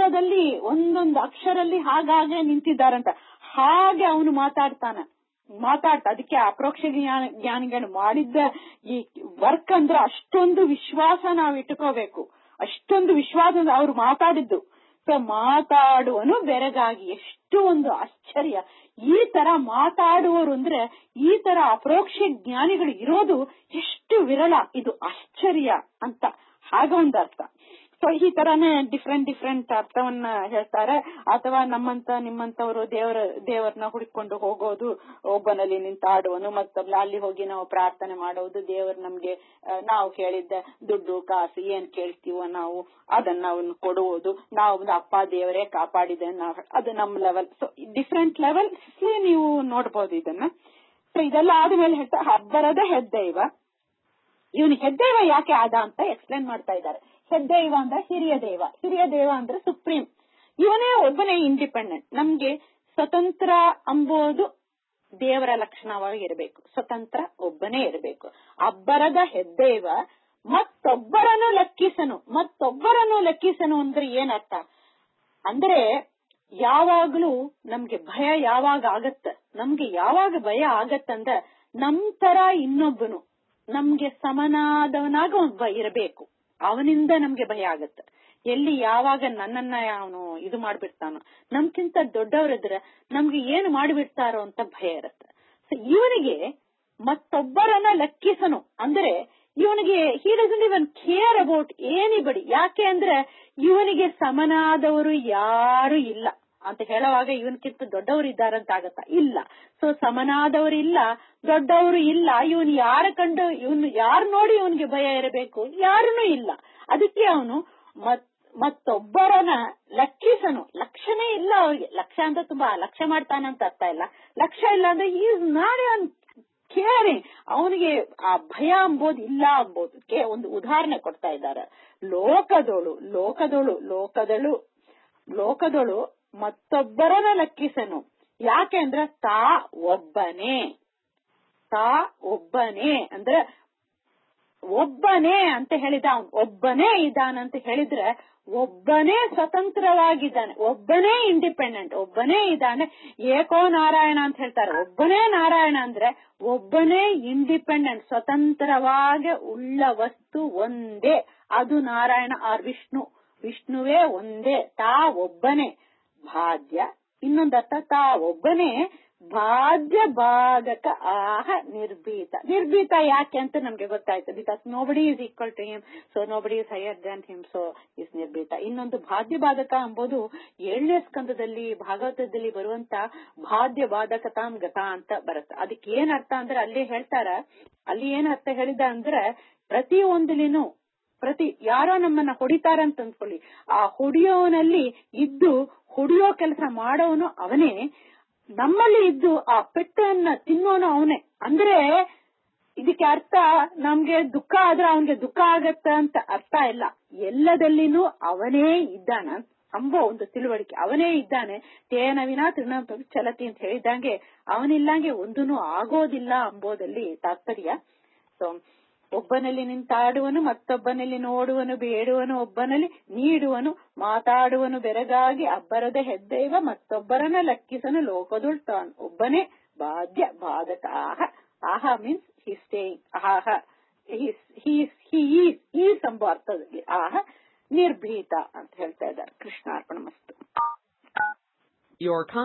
ಅಕ್ಷರಲ್ಲಿ ಹಾಗಾಗೆ ನಿಂತಿದ್ದಾರಂತ. ಹಾಗೆ ಅವನು ಮಾತಾಡ್ತಾ ಅದಕ್ಕೆ ಅಪರೋಕ್ಷ ಜ್ಞಾನಿಗಳು ಮಾಡಿದ್ದ ಈ ವರ್ಕ್ ಅಂದ್ರೆ ಅಷ್ಟೊಂದು ವಿಶ್ವಾಸ ನಾವು ಇಟ್ಕೋಬೇಕು, ಅಷ್ಟೊಂದು ವಿಶ್ವಾಸ ಅವ್ರು ಮಾತಾಡಿದ್ದು. ಸೊ ಮಾತಾಡುವನು ಬೆರಗಾಗಿ, ಎಷ್ಟು ಒಂದು ಆಶ್ಚರ್ಯ. ಈ ತರ ಮಾತಾಡುವರು ಅಂದ್ರೆ ಈ ತರ ಅಪರೋಕ್ಷ ಜ್ಞಾನಿಗಳು ಇರೋದು ಎಷ್ಟು ವಿರಳ, ಇದು ಆಶ್ಚರ್ಯ ಅಂತ ಹಾಗೊಂದು ಅರ್ಥ. ಸೊ ಈ ತರಾನೇ ಡಿಫ್ರೆಂಟ್ ಅರ್ಥವನ್ನ ಹೇಳ್ತಾರೆ. ಅಥವಾ ನಿಮ್ಮಂತವರು ದೇವರನ್ನ ಹುಡುಕೊಂಡು ಹೋಗೋದು, ಒಬ್ಬನಲ್ಲಿ ನಿಂತಾಡುವನು, ಮತ್ತೊಬ್ಬ ಅಲ್ಲಿ ಹೋಗಿ ನಾವು ಪ್ರಾರ್ಥನೆ ಮಾಡೋದು, ದೇವರು ನಮ್ಗೆ ನಾವು ಕೇಳಿದ್ದ ದುಡ್ಡು ಕಾಸು ಏನ್ ಕೇಳ್ತೀವೋ ನಾವು ಅದನ್ನ ಅವನು ಕೊಡುವುದು, ನಾವು ಅಪ್ಪ ದೇವರೇ ಕಾಪಾಡಿದೆ ಅದು ನಮ್ಮ ಲೆವೆಲ್. ಸೊ ಡಿಫ್ರೆಂಟ್ ಲೆವೆಲ್ ನೀವು ನೋಡ್ಬೋದು ಇದನ್ನ. ಸೊ ಇದೆಲ್ಲ ಆದ್ಮೇಲೆ ಹೇಳ್ತಾ ಹಬ್ಬರದ ಹೆದ್ದೈವ, ಇವನು ಹೆದ್ದೈವ ಯಾಕೆ ಆದ ಅಂತ ಎಕ್ಸ್ಪ್ಲೇನ್ ಮಾಡ್ತಾ ಇದ್ದಾರೆ. ಹೆದ್ದೈವ ಅಂದ್ರೆ ಹಿರಿಯ ದೇವ ಅಂದ್ರೆ ಸುಪ್ರೀಂ. ಇವನೇ ಒಬ್ಬನೇ ಇಂಡಿಪೆಂಡೆಂಟ್. ನಮ್ಗೆ ಸ್ವತಂತ್ರ ಅಂಬೋದು ದೇವರ ಲಕ್ಷಣವಾಗಿ ಇರಬೇಕು, ಸ್ವತಂತ್ರ ಒಬ್ಬನೇ ಇರಬೇಕು. ಅಬ್ಬರದ ಹೆದ್ದೈವ ಮತ್ತೊಬ್ಬರನ್ನು ಲೆಕ್ಕಿಸನು ಅಂದ್ರೆ ಏನರ್ಥ ಅಂದ್ರೆ ಯಾವಾಗ್ಲೂ ನಮ್ಗೆ ಭಯ ಯಾವಾಗ ಭಯ ಆಗತ್ತಂದ್ರೆ ನಮ್ ತರ ಇನ್ನೊಬ್ಬನು ನಮ್ಗೆ ಸಮನಾದವನಾಗ ಒಬ್ಬ ಇರಬೇಕು, ಅವನಿಂದ ನಮ್ಗೆ ಭಯ ಆಗತ್ತೆ. ಎಲ್ಲಿ ಯಾವಾಗ ನನ್ನನ್ನ ಅವನು ಇದು ಮಾಡ್ಬಿಡ್ತಾನೋ, ನಮ್ಗಿಂತ ದೊಡ್ಡವರಿದ್ರೆ ನಮ್ಗೆ ಏನು ಮಾಡಿಬಿಡ್ತಾರೋ ಅಂತ ಭಯ ಇರುತ್ತೆ. ಸೊ ಇವನಿಗೆ ಮತ್ತೊಬ್ಬರನ್ನ ಲೆಕ್ಕಿಸನು ಅಂದ್ರೆ ಇವನಿಗೆ he doesn't even care about anybody. ಯಾಕೆ ಅಂದ್ರೆ ಇವನಿಗೆ ಸಮನಾದವರು ಯಾರು ಇಲ್ಲ ಅಂತ ಹೇಳುವಾಗ ಇವನ್ಕಿಂತ ದೊಡ್ಡವರು ಇದ್ದಾರಂತ ಆಗತ್ತ? ಇಲ್ಲ. ಸೊ ಸಮನಾದವರು ಇಲ್ಲ, ದೊಡ್ಡವರು ಇಲ್ಲ. ಇವನು ಯಾರು ನೋಡಿ ಇವನ್ಗೆ ಭಯ ಇರಬೇಕು? ಯಾರನ್ನೂ ಇಲ್ಲ. ಅದಕ್ಕೆ ಅವನು ಮತ್ತೊಬ್ಬರನ್ನ ಲೆಕ್ಕಿಸನು. ಲಕ್ಷ್ಯನೇ ಇಲ್ಲ ಅವ್ರಿಗೆ. ಲಕ್ಷ್ಯ ಅಂತ ತುಂಬಾ ಲಕ್ಷ್ಯ ಮಾಡ್ತಾನಂತ ಅರ್ಥ ಇಲ್ಲ. ಲಕ್ಷ್ಯ ಇಲ್ಲ ಅಂದ್ರೆ ಈಸ್ ನಾಟ್ ಆನ್ ಕೇರಿಂಗ್. ಅವನಿಗೆ ಆ ಭಯ ಅಂಬೋದು ಇಲ್ಲ ಅಂಬೋದಕ್ಕೆ ಒಂದು ಉದಾಹರಣೆ ಕೊಡ್ತಾ ಇದ್ದಾರೆ. ಲೋಕದಳು ಮತ್ತೊಬ್ಬರನ್ನ ಲೆಕ್ಕಿಸನು. ಯಾಕೆ ಅಂದ್ರೆ ತಾ ಒಬ್ಬನೇ ಅಂದ್ರೆ ಒಬ್ಬನೇ ಅಂತ ಹೇಳಿದ, ಅವನು ಒಬ್ಬನೇ ಇದ್ದಾನಂತ ಹೇಳಿದ್ರೆ ಒಬ್ಬನೇ ಸ್ವತಂತ್ರವಾಗಿದ್ದಾನೆ, ಒಬ್ಬನೇ ಇಂಡಿಪೆಂಡೆಂಟ್, ಒಬ್ಬನೇ ಇದ್ದಾನೆ. ಏಕೋ ನಾರಾಯಣ ಅಂತ ಹೇಳ್ತಾರೆ. ಒಬ್ಬನೇ ನಾರಾಯಣ ಅಂದ್ರೆ ಒಬ್ಬನೇ ಇಂಡಿಪೆಂಡೆಂಟ್, ಸ್ವತಂತ್ರವಾಗಿ ಉಳ್ಳ ವಸ್ತು ಒಂದೇ, ಅದು ನಾರಾಯಣ ಆರ್ ವಿಷ್ಣು. ವಿಷ್ಣುವೇ ಒಂದೇ, ತಾ ಒಬ್ಬನೇ ಭಾಗ್ಯ. ಇನ್ನೊಂದರ್ಥ ತಾ ಒಬ್ಬನೇ ಭಾಗ್ಯ ಬಾಧಕ ಆಹ ನಿರ್ಭೀತ. ನಿರ್ಭೀತ ಯಾಕೆ ಅಂತ ನಮ್ಗೆ ಗೊತ್ತಾಯ್ತು, because nobody is equal to him, so nobody is higher than him, so is ನಿರ್ಭೀತ. ಇನ್ನೊಂದು ಭಾಗ್ಯ ಬಾಧಕ ಎಂಬುದು 7ನೇ ಸ್ಕಂದದಲ್ಲಿ ಭಾಗವತದಲ್ಲಿ ಬರುವಂತ ಭಾಗ್ಯ ಬಾಧಕತಾಂ ಗತ ಅಂತ ಬರುತ್ತೆ. ಅದಕ್ಕೆ ಏನ್ ಅರ್ಥ ಅಂದ್ರೆ ಅಲ್ಲಿ ಹೇಳ್ತಾರ, ಅಲ್ಲಿ ಏನ್ ಅರ್ಥ ಹೇಳಿದ ಅಂದ್ರೆ ಪ್ರತಿ ಒಂದಲಿನೂ ಯಾರೋ ನಮ್ಮನ್ನ ಹೊಡಿತಾರಂತ ಅಂದ್ಕೊಳ್ಳಿ, ಆ ಹೊಡಿಯೋನಲ್ಲಿ ಇದ್ದು ಹೊಡಿಯೋ ಕೆಲಸ ಮಾಡೋನು ಅವನೇ, ನಮ್ಮಲ್ಲಿ ಇದ್ದು ಆ ಪೆಟ್ಟನ್ನ ತಿನ್ನೋನು ಅವನೇ. ಅಂದ್ರೆ ಇದಕ್ಕೆ ಅರ್ಥ ನಮ್ಗೆ ದುಃಖ ಆದ್ರೆ ಅವನ್ಗೆ ದುಃಖ ಆಗತ್ತ ಅಂತ ಅರ್ಥ ಇಲ್ಲ. ಎಲ್ಲದಲ್ಲಿನೂ ಅವನೇ ಇದ್ದಾನ ಅಂಬೋ ಒಂದು ತಿಳುವಳಿಕೆ, ಅವನೇ ಇದ್ದಾನೆ. ತೇನ ವಿನಾ ತೃಣ ಚಲತಿ ಅಂತ ಹೇಳಿದಂಗೆ ಅವನಿಲ್ಲಂಗೆ ಒಂದೂ ಆಗೋದಿಲ್ಲ ಅಂಬೋದಲ್ಲಿ ತಾತ್ಪರ್ಯ. ಸೊ ಒಬ್ಬನಲ್ಲಿ ನಿಂತಾಡುವನು, ಮತ್ತೊಬ್ಬನಲ್ಲಿ ನೋಡುವನು, ಬೇಡುವನು, ಒಬ್ಬನಲ್ಲಿ ನೀಡುವನು, ಮಾತಾಡುವನು ಬೆರಗಾಗಿ, ಅಬ್ಬರದ ಹೆದ್ದೈವ ಮತ್ತೊಬ್ಬರನ್ನ ಲೆಕ್ಕಿಸನು ಲೋಕದುಳ್ತಾನು. ಒಬ್ಬನೇ ಬಾಧ್ಯ ಬಾಧಕ ಆಹ. ಆಹ ಮೀನ್ಸ್ ಹಿ ಸ್ಟೇಯಿಂಗ್, ಆಹ ಈ ಸಂಭವ ಅರ್ಥದಲ್ಲಿ ಆಹ ನಿರ್ಭೀತ ಅಂತ ಹೇಳ್ತಾ ಇದ್ದಾರೆ. ಕೃಷ್ಣಾರ್ಪಣ ಮಸ್ತು.